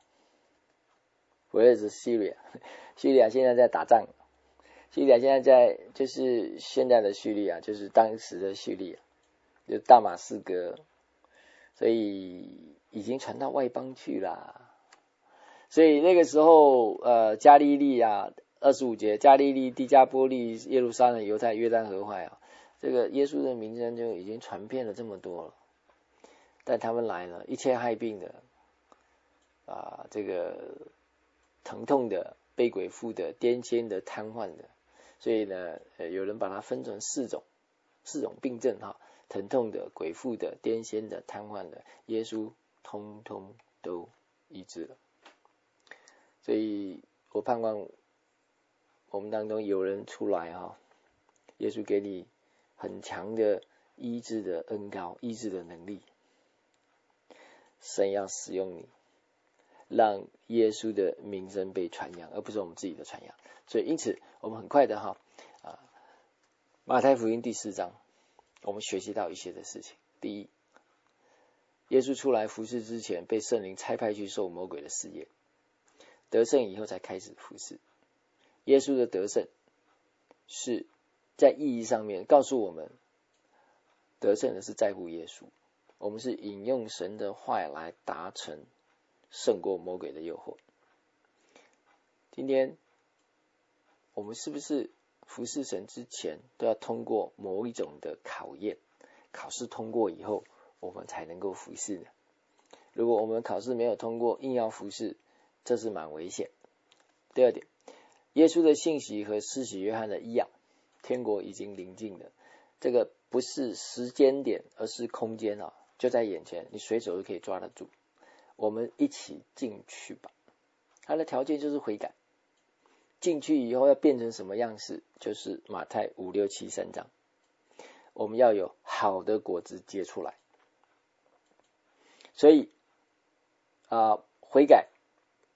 Where is Syria？ 叙利亚现在在打仗，叙利亚现在在就是现在的叙利亚，就是当时的叙利亚，就大马士革，所以已经传到外邦去啦。所以那个时候，呃，加利利啊，二十五节，加利利、低加波利、耶路撒冷、犹太、约旦河淮啊，这个耶稣的名声就已经传遍了这么多了。但他们来了，一切害病的啊，这个疼痛的、被鬼附的、癫痫的、瘫痪的，所以呢，呃，有人把它分成四种，四种病症哈，疼痛的、鬼附的、癫痫的、瘫痪的，耶稣通通都医治了。所以我盼望我们当中有人出来哈，耶稣给你很强的医治的恩膏、医治的能力，神要使用你，让耶稣的名声被传扬，而不是我们自己的传扬。所以因此我们很快的哈啊，马太福音第四章我们学习到一些的事情。第一，耶稣出来服事之前被圣灵差派去受魔鬼的试验，得胜以后才开始服事。耶稣的得胜是在意义上面告诉我们，得胜的是在乎耶稣，我们是引用神的话来达成胜过魔鬼的诱惑。今天我们是不是服侍神之前都要通过某一种的考验，考试通过以后我们才能够服侍呢？如果我们考试没有通过硬要服侍，这是蛮危险。第二点，耶稣的信息和施洗约翰的一样，天国已经临近了。这个不是时间点，而是空间啊，就在眼前，你随手就可以抓得住。我们一起进去吧。它的条件就是悔改。进去以后要变成什么样式？就是马太五六七三章，我们要有好的果子结出来。所以啊、呃，悔改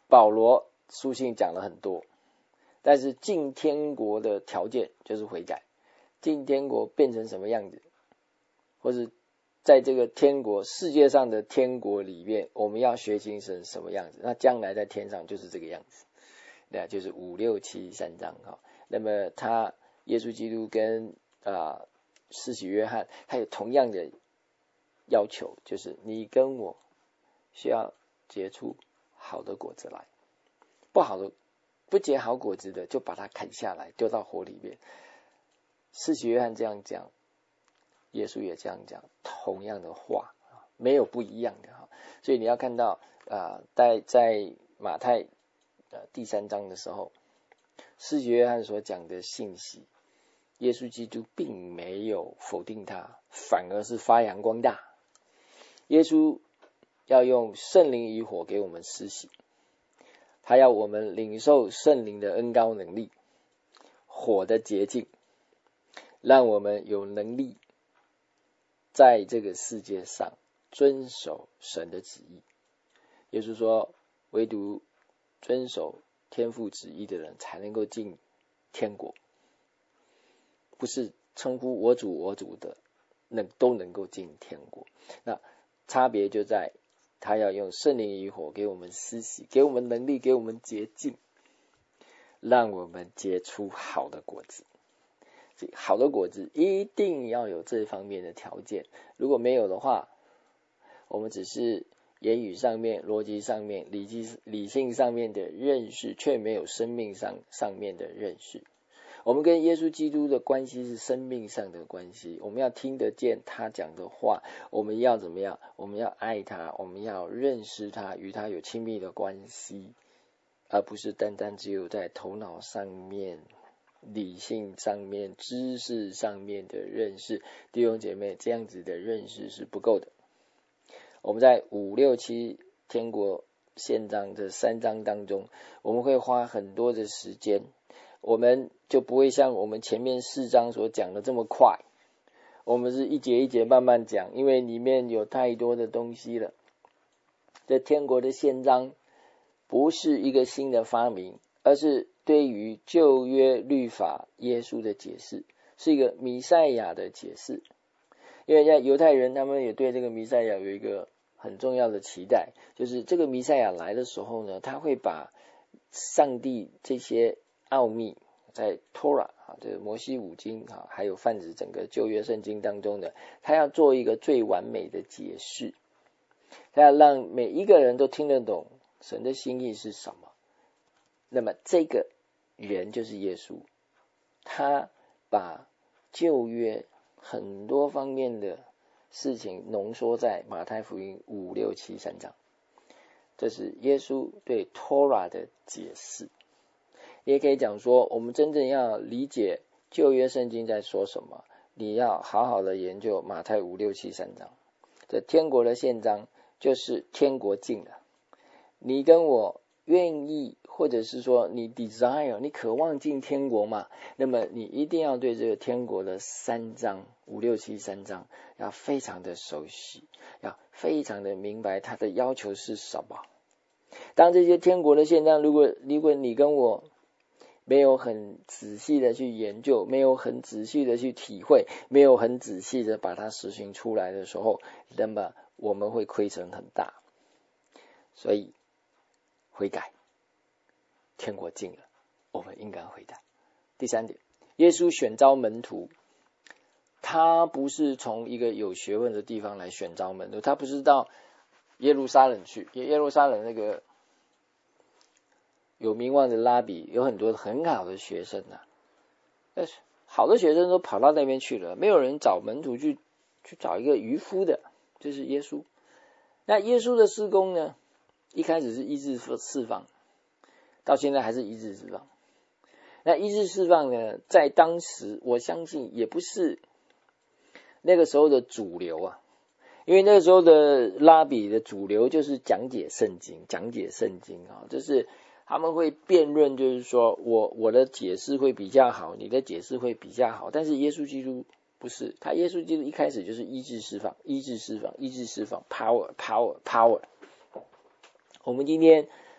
保罗书信讲了很多，但是进天国的条件就是悔改。进天国变成什么样子，或是在这个天国世界上的天国里面，我们要学习成什么样子，那将来在天上就是这个样子，对，就是五六七三章哈。那么他耶稣基督跟啊施洗约翰，他有同样的要求，就是你跟我需要结出好的果子来，不好的不结好果子的就把它砍下来丢到火里面。施洗约翰这样讲，耶稣也这样讲，同样的话，没有不一样的哈。所以你要看到啊、呃，在在马太呃第三章的时候，施洗约翰所讲的信息，耶稣基督并没有否定他，反而是发扬光大。耶稣要用圣灵与火给我们施洗，他要我们领受圣灵的恩膏能力，火的洁净，让我们有能力在这个世界上遵守神的旨意。耶稣说，唯独遵守天父旨意的人才能够进天国，不是称呼我主我主的能都能够进天国。那差别就在他要用圣灵与火给我们施洗，给我们能力，给我们洁净，让我们结出好的果子。好的果子一定要有这方面的条件，如果没有的话，我们只是言语上面、逻辑上面、理性理性上面的认识，却没有生命上上面的认识。我们跟耶稣基督的关系是生命上的关系，我们要听得见他讲的话，我们要怎么样？我们要爱他，我们要认识他，与他有亲密的关系，而不是单单只有在头脑上面、理性上面、知识上面的认识。弟兄姐妹，这样子的认识是不够的。我们在五六七天国宪章这三章当中，我们会花很多的时间，我们就不会像我们前面四章所讲的这么快，我们是一节一节慢慢讲，因为里面有太多的东西了。这天国的宪章不是一个新的发明，而是对于旧约律法耶稣的解释，是一个弥赛亚的解释。因为在犹太人，他们也对这个弥赛亚有一个很重要的期待，就是这个弥赛亚来的时候呢，他会把上帝这些奥秘在 Torah 啊，这个摩西五经啊，还有泛指整个旧约圣经当中的，他要做一个最完美的解释，他要让每一个人都听得懂神的心意是什么。那么这个人就是耶稣，他把旧约很多方面的事情浓缩在马太福音五六七三章，这是耶稣对 Torah 的解释。也可以讲说，我们真正要理解旧约圣经在说什么，你要好好的研究马太五六七三章。这天国的宪章就是天国近了，你跟我愿意，或者是说你 desire 你渴望进天国嘛，那么你一定要对这个天国的三章五六七三章要非常的熟悉，要非常的明白它的要求是什么。当这些天国的宪章，如果如果你跟我没有很仔细的去研究，没有很仔细的去体会，没有很仔细的把它实行出来的时候，那么我们会亏损很大。所以悔改，天国近了，我们应该悔改。第三点，耶稣选召门徒，他不是从一个有学问的地方来选召门徒，他不是到耶路撒冷去，耶路撒冷那个有名望的拉比有很多很好的学生啊，但是好的学生都跑到那边去了，没有人找门徒去去找一个渔夫的，这是耶稣。那耶稣的事工呢，一开始是医治释放，到现在还是医治释放。那医治释放呢，在当时我相信也不是那个时候的主流啊，因为那个时候的拉比的主流就是讲解圣经，讲解圣经啊，就是他们会辩论，就是说我我的解释会比较好，你的解释会比较好。但是耶稣基督不是，他耶稣基督一开始就是医治释放，医治释放，医治释放 ，power power power。我们今天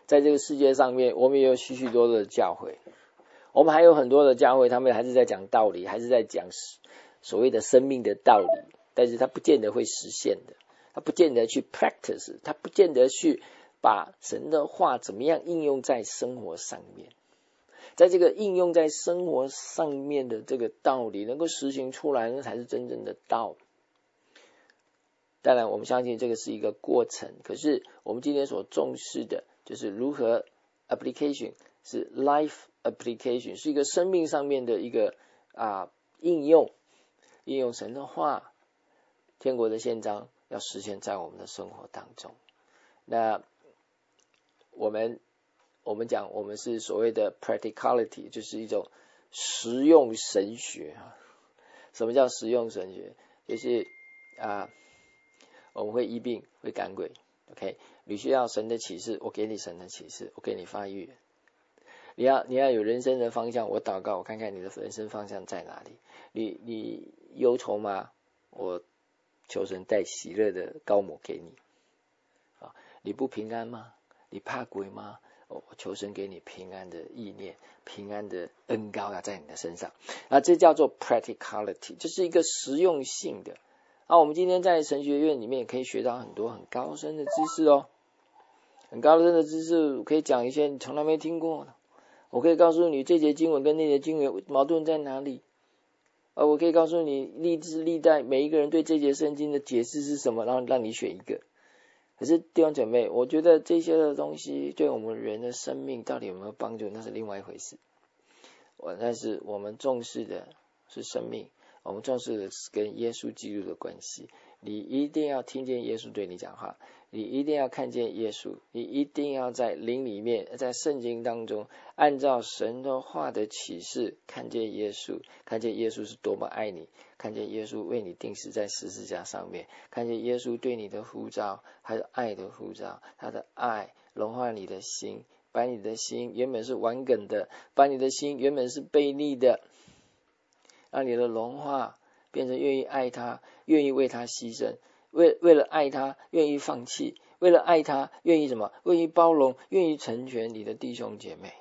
在这个世界上面，我们也有许许多多的教会，我们还有很多的教会，他们还是在讲道理，还是在讲所谓的生命的道理，但是他不见得会实现的，他不见得去 practice， 他不见得去把神的话怎么样应用在生活上面。在这个应用在生活上面的这个道理能够实行出来，那才是真正的道。当然我们相信这个是一个过程，可是我们今天所重视的就是如何 application， 是 life application， 是一个生命上面的一个啊应用，应用神的话，天国的宪章要实现在我们的生活当中。那我们我们讲我们是所谓的 practicality， 就是一种实用神学。什么叫实用神学？就是啊，我们会医病，会赶鬼。OK， 你需要神的启示，我给你神的启示，我给你发育。你要你要有人生的方向，我祷告，我看看你的人生方向在哪里。你你忧愁吗？我求神带喜乐的膏抹给你。啊，你不平安吗？你怕鬼吗？我求神给你平安的意念，平安的恩膏要在你的身上。啊，这叫做 practicality， 这是一个实用性的。啊，我们今天在神学院里面也可以学到很多很高深的知识哦，很高深的知识，我可以讲一些你从来没听过的。我可以告诉你这节经文跟那节经文矛盾在哪里。啊，我可以告诉你历代历代每一个人对这节圣经的解释是什么，然后让你选一个。可是弟兄姐妹，我觉得这些的东西对我们人的生命到底有没有帮助，那是另外一回事。我但是我们重视的是生命，我们重视的是跟耶稣基督的关系。你一定要听见耶稣对你讲话，你一定要看见耶稣，你一定要在灵里面，在圣经当中按照神的话的启示看见耶稣，看见耶稣是多么爱你，看见耶稣为你钉死在十字架上面，看见耶稣对你的呼召，他的爱的呼召，他的爱融化你的心，把你的心原本是顽梗的，把你的心原本是悖逆的，让你的融化变成愿意爱他，愿意为他牺牲，为为了爱他愿意放弃，为了爱他愿意什么？愿意包容，愿意成全你的弟兄姐妹。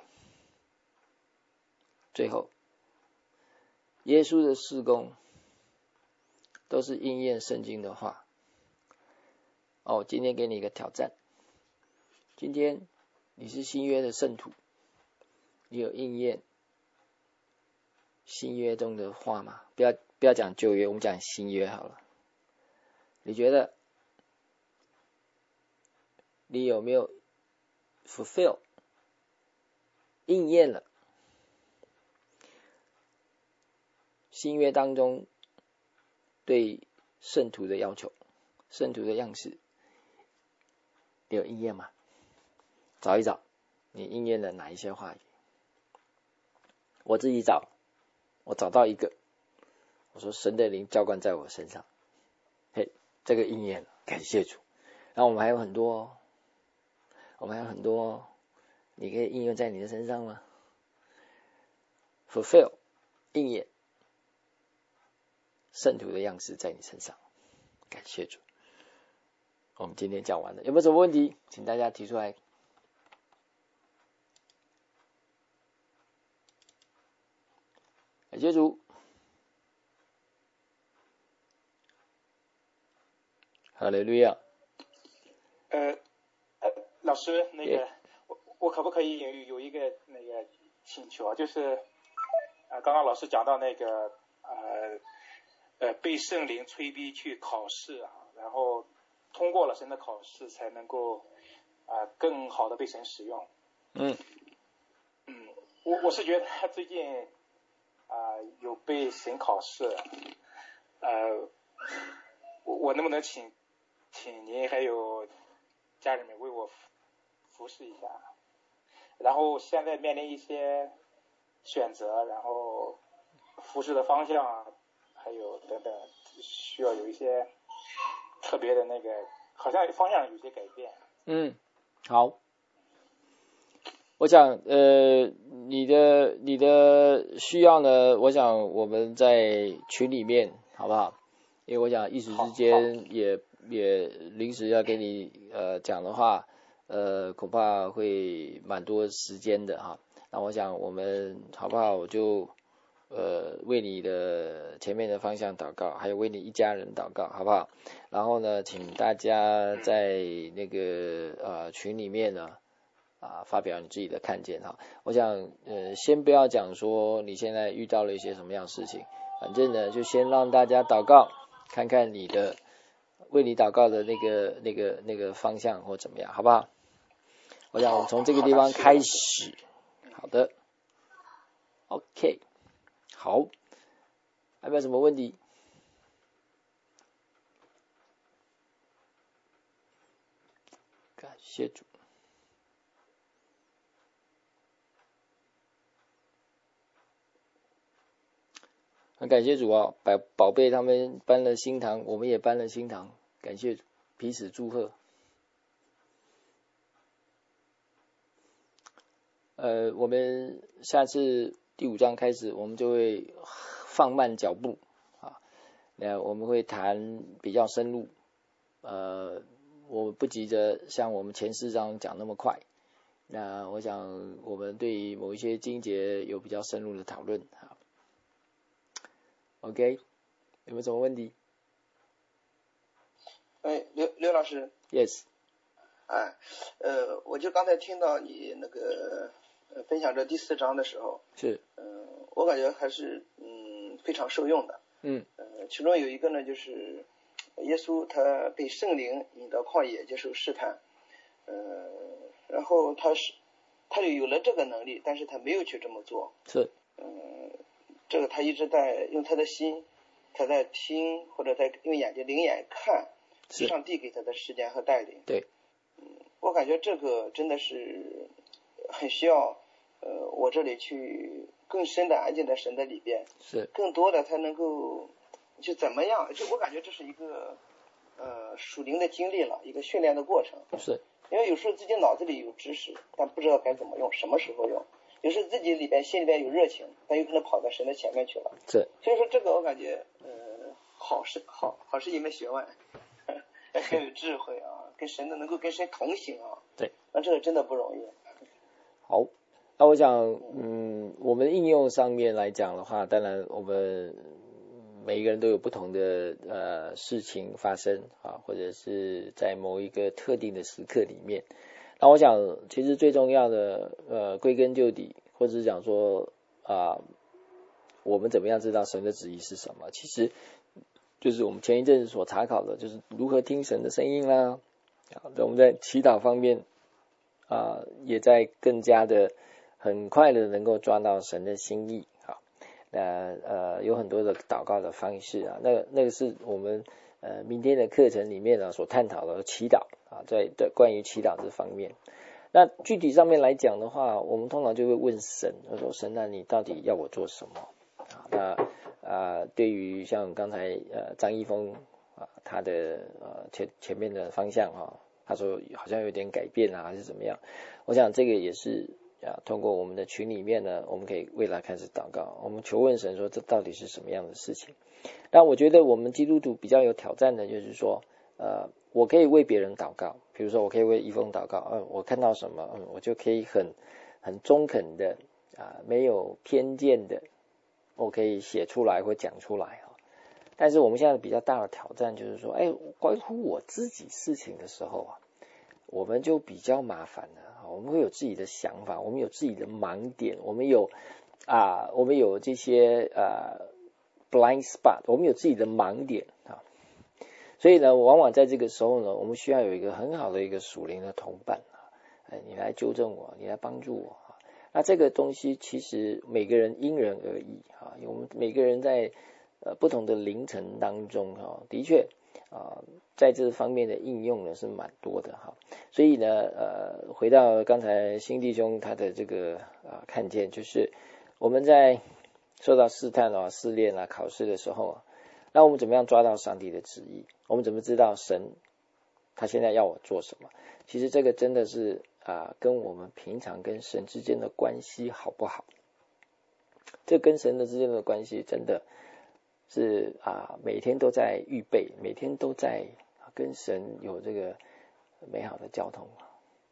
最后，耶稣的事工都是应验圣经的话。哦，今天给你一个挑战，今天你是新约的圣徒，你有应验新约中的话吗？不要不要讲旧约，我们讲新约好了。你觉得你有没有 fulfill 应验了新约当中对圣徒的要求，圣徒的样式，你有应验吗？找一找你应验了哪一些话语。我自己找，我找到一个，我说神的灵浇灌在我身上，嘿，这个应验了，感谢主。然后我们还有很多，我们还有很多，你可以应用在你的身上吗？ fulfill 应验圣徒的样式在你身上，感谢主。我们今天讲完了，有没有什么问题请大家提出来。感谢主。哈利路亚。 呃呃，老师，那个我我可不可以有有一个那个请求啊？就是呃，刚刚老师讲到那个呃呃被圣灵催逼去考试啊，然后通过了神的考试，才能够啊、呃、更好的被神使用。 嗯嗯，我我是觉得他最近啊、呃、有被神考试，呃，我我能不能请请您还有家人们为我服侍一下？然后现在面临一些选择，然后服侍的方向还有等等，需要有一些特别的那个，好像方向有些改变。 嗯，好。我想呃你的你的需要呢，我想我们在群里面好不好？因为我想一时之间也也临时要给你呃讲的话， 呃，恐怕会蛮多时间的哈。那我想我们好不好？我就呃为你的前面的方向祷告，还有为你一家人祷告，好不好？然后呢，请大家在那个呃群里面呢啊发表你自己的看见哈。我想呃先不要讲说你现在遇到了一些什么样的事情，反正呢就先让大家祷告，看看你的为你祷告的那个那个那个方向或怎么样，好不好？我想我们从这个地方开始。好的 ，OK， 好，还有没有什么问题？感谢主。很感谢主啊，宝宝贝他们搬了新堂，我们也搬了新堂，感谢主，彼此祝贺。呃，我们下次第五章开始，我们就会放慢脚步啊，那我们会谈比较深入，呃，我不急着像我们前四章讲那么快，那我想我们对于某一些经节有比较深入的讨论啊。OK， 有没有什么问题？ 哎，刘刘老师 ，Yes， 哎，呃，我就刚才听到你那个呃分享这第四章的时候， 是， 嗯、呃，我感觉还是嗯非常受用的， 嗯， 呃，其中有一个呢，就是耶稣他被圣灵引到旷野接受试探，呃，然后他是他就有了这个能力，但是他没有去这么做， 是， 嗯、呃，这个他一直在用他的心，他在听或者在用眼睛灵眼看。上帝给他的时间和带领， 对， 嗯，我感觉这个真的是很需要，呃，我这里去更深的安静在神的里边， 是， 更多的才能够就怎么样，就我感觉这是一个呃属灵的经历了，一个训练的过程， 是， 因为有时候自己脑子里有知识，但不知道该怎么用，什么时候用，有时候自己里边心里边有热情，但有可能跑到神的前面去了， 是， 所以说这个我感觉呃好是好好是一门学问。很有智慧啊，跟神的能够跟神同行啊， 对， 那这个真的不容易。 好，那我想，嗯，我们应用上面来讲的话，当然我们每一个人都有不同的呃事情发生啊，或者是在某一个特定的时刻里面。那我想，其实最重要的，呃，归根究底，或者是讲说啊，我们怎么样知道神的旨意是什么？其实。就是我们前一阵子所查考的，就是如何听神的声音啦。啊，我们在祈祷方面啊，也在更加的很快的能够抓到神的心意。好，那呃有很多的祷告的方式啊，那个那个是我们呃明天的课程里面呢所探讨的祈祷啊，在在关于祈祷这方面。那具体上面来讲的话，我们通常就会问神，我说神，那你到底要我做什么？啊，那啊、呃，对于像刚才呃张一峰啊，他的呃前前面的方向哈、啊，他说好像有点改变啊，还是怎么样？我想这个也是啊，通过我们的群里面呢，我们可以未来开始祷告，我们求问神说这到底是什么样的事情？那我觉得我们基督徒比较有挑战的就是说，呃，我可以为别人祷告，比如说我可以为一峰祷告，嗯，我看到什么，嗯，我就可以很很中肯的啊，没有偏见的。我可以写出来或讲出来啊，但是我们现在比较大的挑战就是说，哎，关乎我自己事情的时候啊，我们就比较麻烦了。我们会有自己的想法，我们有自己的盲点，我们有啊，我们有这些呃 blind spot， 我们有自己的盲点啊。所以呢，往往在这个时候呢，我们需要有一个很好的一个属灵的同伴啊，哎，你来纠正我，你来帮助我。那这个东西其实每个人因人而异啊，我们每个人在呃不同的凌晨当中哈，的确啊，在这方面的应用呢是蛮多的哈。所以呢，呃，回到刚才新弟兄他的这个啊看见，就是我们在受到试探啊、试炼啊、考试的时候啊，那我们怎么样抓到上帝的旨意？我们怎么知道神他现在要我做什么？其实这个真的是。啊，跟我们平常跟神之间的关系好不好？这跟神的之间的关系真的是啊，每天都在预备，每天都在跟神有这个美好的交通。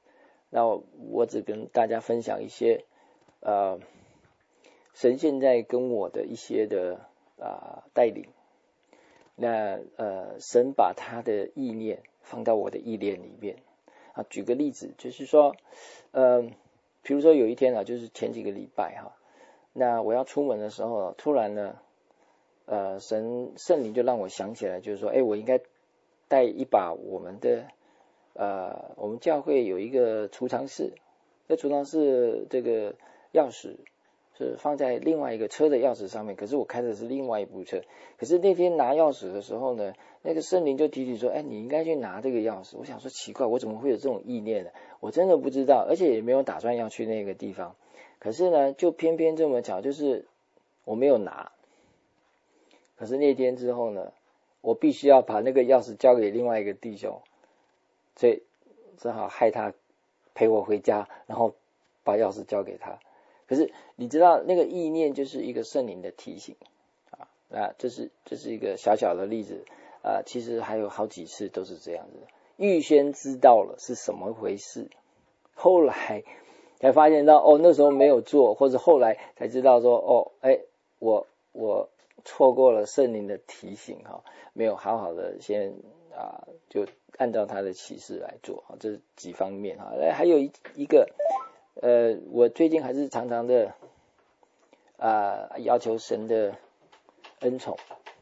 那我只跟大家分享一些呃神现在跟我的一些的啊、呃、带领。那呃神把他的意念放到我的意念里面啊。举个例子，就是说呃比如说有一天啊，就是前几个礼拜哈，那我要出门的时候，突然呢呃神圣灵就让我想起来，就是说哎，我应该带一把我们的呃我们教会有一个储藏室，这储藏室这个钥匙是放在另外一个车的钥匙上面，可是我开的是另外一部车。可是那天拿钥匙的时候呢，那个圣灵就提醒说，哎，你应该去拿这个钥匙。我想说奇怪，我怎么会有这种意念呢？我真的不知道，而且也没有打算要去那个地方。可是呢，就偏偏这么巧，就是我没有拿。可是那天之后呢，我必须要把那个钥匙交给另外一个弟兄，所以只好害他陪我回家，然后把钥匙交给他。可是你知道那个意念就是一个圣灵的提醒啊，那这是这是一个小小的例子啊，其实还有好几次都是这样子的，预先知道了是什么回事，后来才发现到哦那时候没有做，或者后来才知道说哦哎我我错过了圣灵的提醒哈，没有好好的先啊就按照他的启示来做啊，这是几方面哈，还有一一个。呃，我最近还是常常的啊、呃、要求神的恩宠。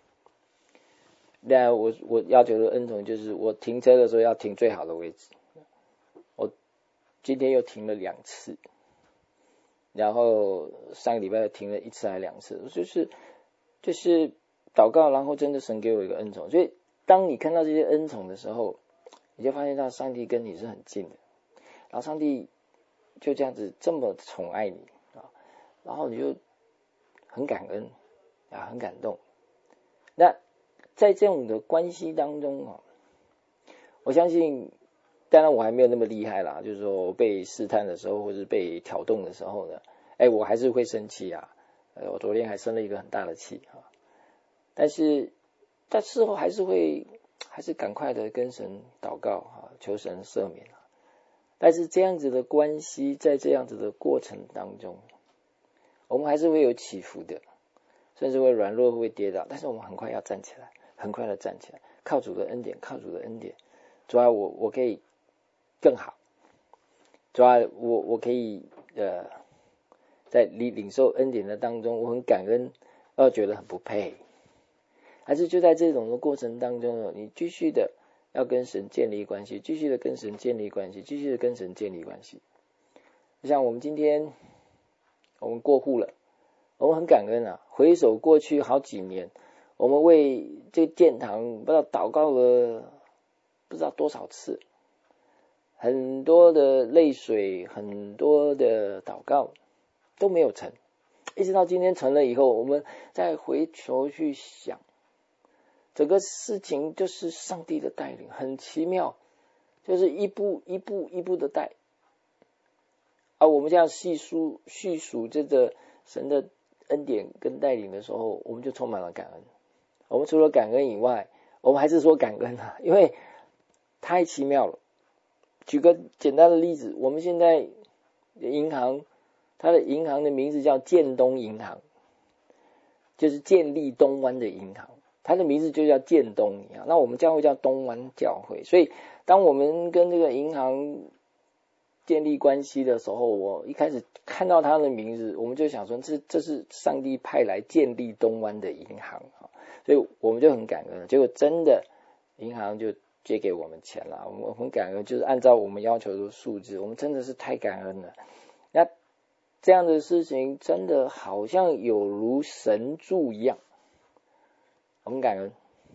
那我我要求的恩宠就是我停车的时候要停最好的位置。我今天又停了两次，然后上个礼拜又停了一次还两次，就是就是祷告，然后真的神给我一个恩宠。所以当你看到这些恩宠的时候，你就发现到上帝跟你是很近的，然后上帝就这样子这么宠爱你啊，然后你就很感恩啊，很感动。那在这种的关系当中啊，我相信，当然我还没有那么厉害啦，就是说我被试探的时候，或是被挑动的时候呢，哎，我还是会生气啊。呃，我昨天还生了一个很大的气啊，但是在事后还是会，还是赶快的跟神祷告啊，求神赦免啊。但是这样子的关系，在这样子的过程当中，我们还是会有起伏的，甚至会软弱，会跌倒，但是我们很快要站起来，很快的站起来，靠主的恩典，靠主的恩典。主要我我可以更好，主要我我可以呃，在领领受恩典的当中，我很感恩，要觉得很不配，还是就在这种的过程当中呢，你继续的要跟神建立关系，继续的跟神建立关系，继续的跟神建立关系。像我们今天我们过户了，我们很感恩啊，回首过去好几年，我们为这建堂不知道祷告了不知道多少次，很多的泪水，很多的祷告都没有成，一直到今天成了以后，我们再回头去想，整个事情就是上帝的带领，很奇妙，就是一步一步一步的带。而我们这样细数叙述这个神的恩典跟带领的时候，我们就充满了感恩。我们除了感恩以外，我们还是说感恩啊，因为太奇妙了。举个简单的例子，我们现在银行，它的银行的名字叫建东银行，就是建立东湾的银行，它的名字就叫建东银行。那我们教会叫东湾教会，所以当我们跟这个银行建立关系的时候，我一开始看到他的名字，我们就想说，这这是上帝派来建立东湾的银行，所以我们就很感恩。结果真的银行就借给我们钱了，我们很感恩，就是按照我们要求的数字，我们真的是太感恩了。那这样的事情真的好像有如神助一样，我们感恩。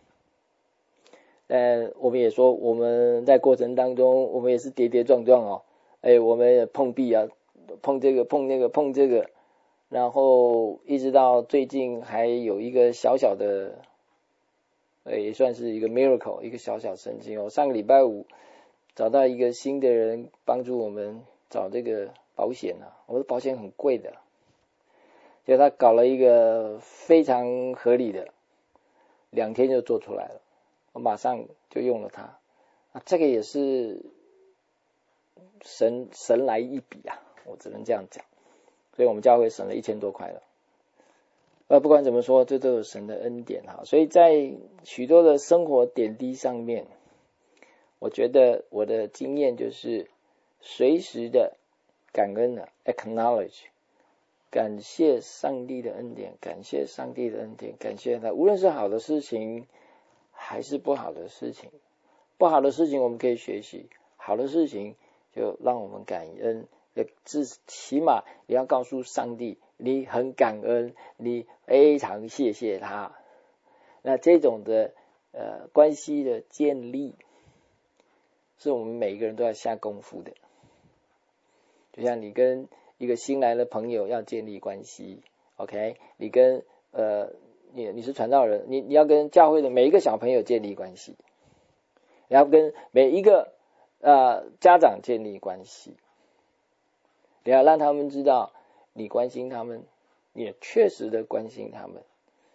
但我们也说，我们在过程当中，我们也是跌跌撞撞哦。哎，我们也碰壁啊，碰这个碰那个碰这个，然后一直到最近还有一个小小的，呃，也算是一个 miracle， 一个小小神经哦。上个礼拜五找到一个新的人帮助我们找这个保险啊，我的保险很贵的，结果他搞了一个非常合理的，两天就做出来了，我马上就用了它。啊，这个也是神神来一笔啊，我只能这样讲。所以我们教会省了一千多块了。呃，不管怎么说，这都有神的恩典哈。所以在许多的生活点滴上面，我觉得我的经验就是随时的感恩的 acknowledge， 感谢上帝的恩典，感谢上帝的恩典，感谢他，无论是好的事情还是不好的事情。不好的事情我们可以学习，好的事情就让我们感恩，至起码你要告诉上帝你很感恩，你非常谢谢他。那这种的呃关系的建立是我们每一个人都要下功夫的。就像你跟一个新来的朋友要建立关系 OK， 你跟呃你你是传道人，你你要跟教会的每一个小朋友建立关系，你要跟每一个呃家长建立关系，你要让他们知道你关心他们，你也确实的关心他们，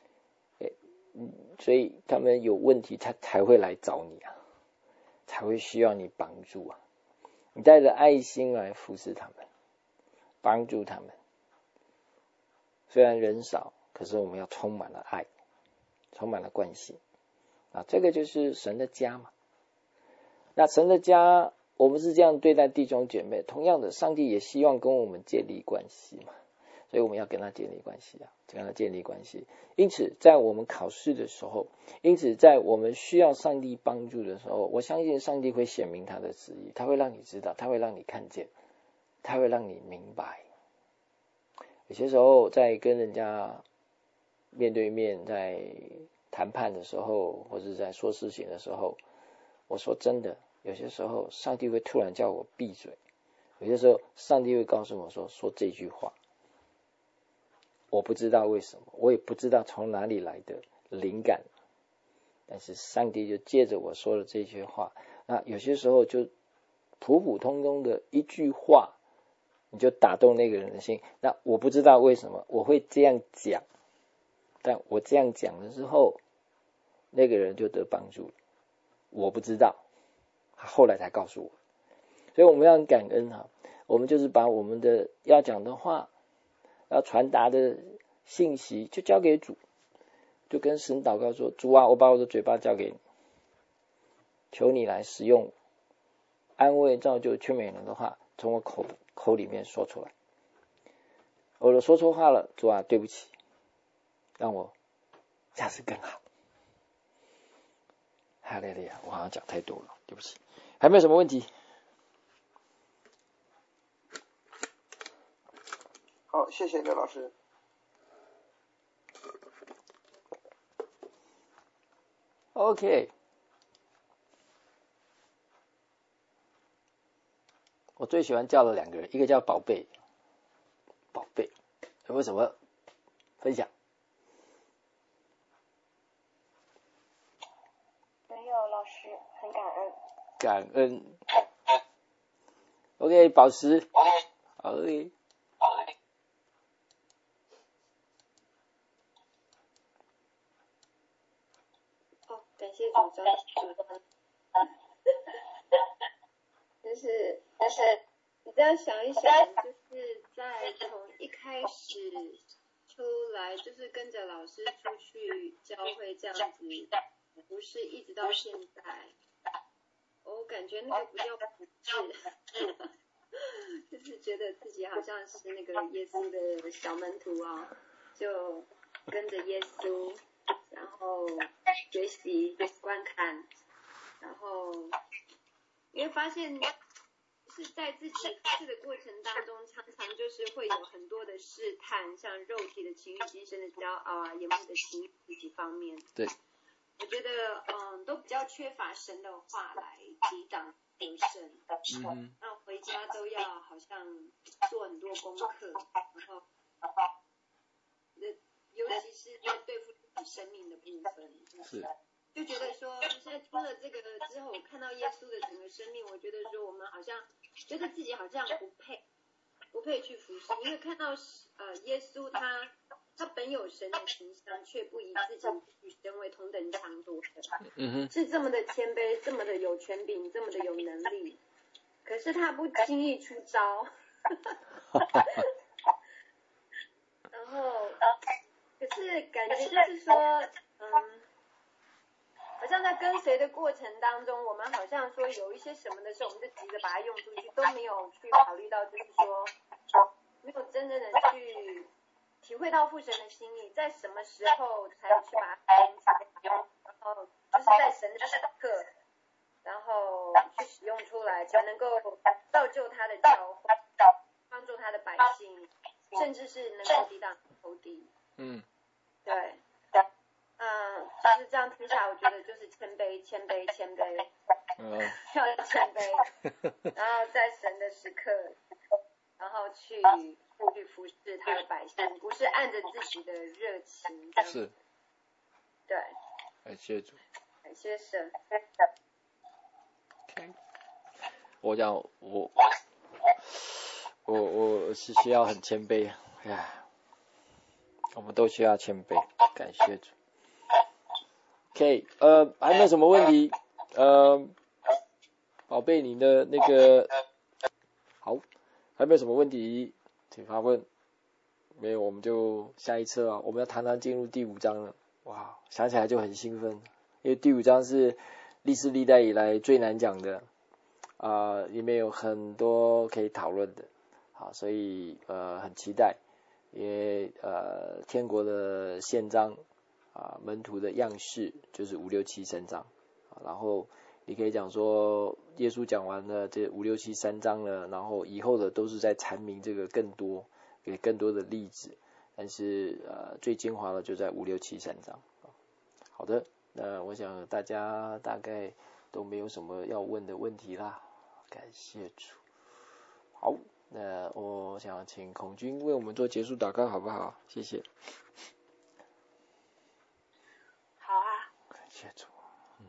所以他们有问题他才会来找你啊，才会需要你帮助啊。你带着爱心来服侍他们，帮助他们。虽然人少，可是我们要充满了爱，充满了关系啊，这个就是神的家嘛。那神的家，我们是这样对待弟兄姐妹，同样的，上帝也希望跟我们建立关系嘛，所以我们要跟他建立关系啊，跟他建立关系。因此，在我们考试的时候，因此在我们需要上帝帮助的时候，我相信上帝会显明他的旨意，他会让你知道，他会让你看见，他会让你明白。有些时候在跟人家面对面在谈判的时候，或者在说事情的时候，我说真的，有些时候上帝会突然叫我闭嘴，有些时候上帝会告诉我说说这句话，我不知道为什么，我也不知道从哪里来的灵感，但是上帝就借着我说了这句话。那有些时候就普普通通的一句话，你就打动那个人的心。那我不知道为什么我会这样讲，但我这样讲的时候，那个人就得帮助了。我不知道，他后来才告诉我。所以我们要很感恩哈，我们就是把我们的要讲的话，要传达的信息就交给主，就跟神祷告说，主啊，我把我的嘴巴交给你，求你来使用安慰造就劝勉人的话从我口口里面说出来。我都说错话了，主啊，对不起，让我下次更好。哈利路亚，我好像讲太多了，对不起。还没有什么问题？ 好，谢谢刘老师。 OK， 我最喜欢叫了两个人，一个叫宝贝，宝贝，有没有什么分享？ 没有，老师很感恩。 感恩。OK， 宝石。OK。 感谢主召主，就是但是你这样想一想，就是在从一开始出来，就是跟着老师出去教会这样子，不是一直到现在，我感觉那个不叫不是，就是觉得自己好像是那个耶稣的小门徒啊，就跟着耶稣。然后学习观看，然后因为发现是在自己试的过程当中，常常就是会有很多的试探，像肉体的情欲、今生的骄傲啊、眼目的情欲这几方面。 对， 我觉得嗯，都比较缺乏神的话来抵挡得胜。嗯，那回家都要好像做很多功课，然后尤其是在对付生命的部分， 是就觉得说，现在听了这个之后，我看到耶稣的整个生命，我觉得说我们好像觉得自己好像不配，不配去服侍，因为看到呃耶稣他他本有神的形象，却不以自己与神为同等强夺的，嗯哼，是这么的谦卑，这么的有权柄，这么的有能力， 可是他不轻易出招。然后，可是感觉就是说，嗯，好像在跟随的过程当中，我们好像说有一些什么的时候，我们就急着把它用出去，都没有去考虑到，就是说，没有真正的去体会到父神的心意，在什么时候才去把它用出来，然后就是在神的时刻，然后去使用出来，才能够造就他的教会，帮助他的百姓，甚至是能够抵挡仇敌。 嗯， 对，嗯，就是这样听下来，我觉得就是谦卑，谦卑，谦卑， 嗯， 要谦卑，然后在神的时刻，然后去去服侍他的百姓，不是按着自己的热情。 是， 对， 感谢主， 感谢神。 我讲我我我是需要很谦卑，哎呀，我们都需要谦卑，感谢主。OK， 呃，还有没有什么问题？呃，宝贝，你的那个好，还有没有什么问题？请发问。没有，我们就下一册啊，我们要谈谈进入第五章了。哇，想起来就很兴奋，因为第五章是历史历代以来最难讲的。啊、呃，里面有很多可以讨论的，好，所以呃很期待，因为呃天国的宪章啊、呃，门徒的样式就是五六七三章，然后你可以讲说耶稣讲完了这五六七三章了，然后以后的都是在阐明这个更多，给更多的例子，但是呃最精华的就在五六七三章。好的，那我想大家大概都没有什么要问的问题啦，感谢主。好，那我想请孔君为我们做结束祷告，好不好？谢谢。 好啊。 感谢主。嗯。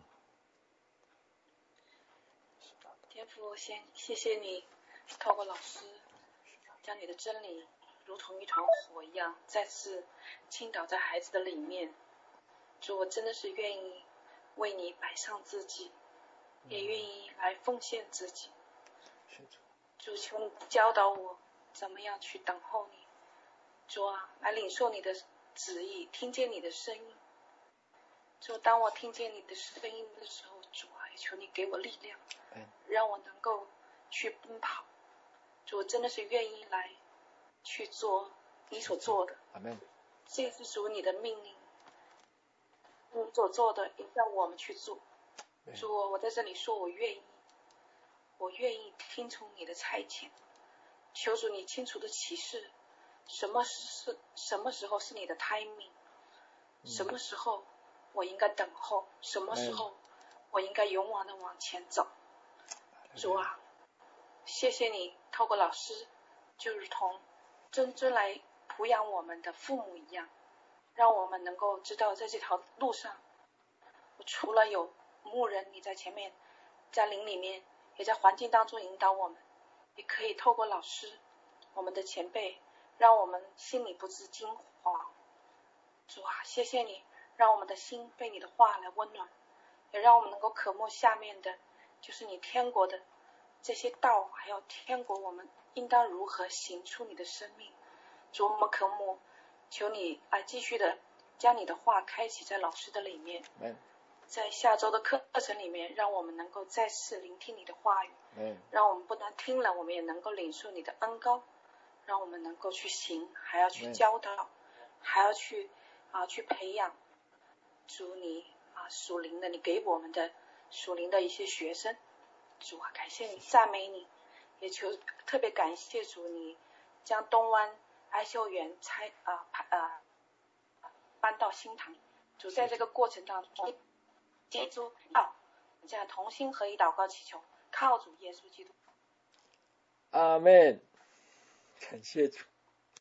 天父，先谢谢你，透过老师将你的真理如同一团火一样，再次倾倒在孩子的里面。主，我真的是愿意为你摆上自己，也愿意来奉献自己。主，求你教导我怎么样去等候你。主啊，来领受你的旨意，听见你的声音。主，当我听见你的声音的时候，主啊，也求你给我力量，让我能够去奔跑。主，我真的是愿意来去做你所做的。这是属你的命令，你所做的也让我们去做。主，我在这里说我愿意，我愿意听从你的差遣。求主你清楚的启示，什么是什么时候是你的 timing， 什么时候我应该等候，什么时候我应该勇往的往前走。主啊，谢谢你透过老师，就如同真正来培养我们的父母一样，让我们能够知道在这条路上，除了有牧人你在前面，在灵里面，也在环境当中引导我们，也可以透过老师，我们的前辈，让我们心里不知惊慌。主啊，谢谢你让我们的心被你的话来温暖，也让我们能够渴慕下面的就是你天国的这些道，还有天国我们应当如何行出你的生命。主，我们渴慕，求你来继续的将你的话开启在老师的里面，在下周的课程里面，让我们能够再次聆听你的话语，让我们不但听了，我们也能够领受你的恩膏，让我们能够去行，还要去教导，还要去啊去培养主你啊属灵的，你给我们的属灵的一些学生。主啊，感谢你，赞美你，也求特别感谢主，你将东湾爱秀园拆啊啊搬到新堂。主，在这个过程当中，接住啊，这样同心合一祷告祈求，靠主耶稣基督。 阿们，感谢主。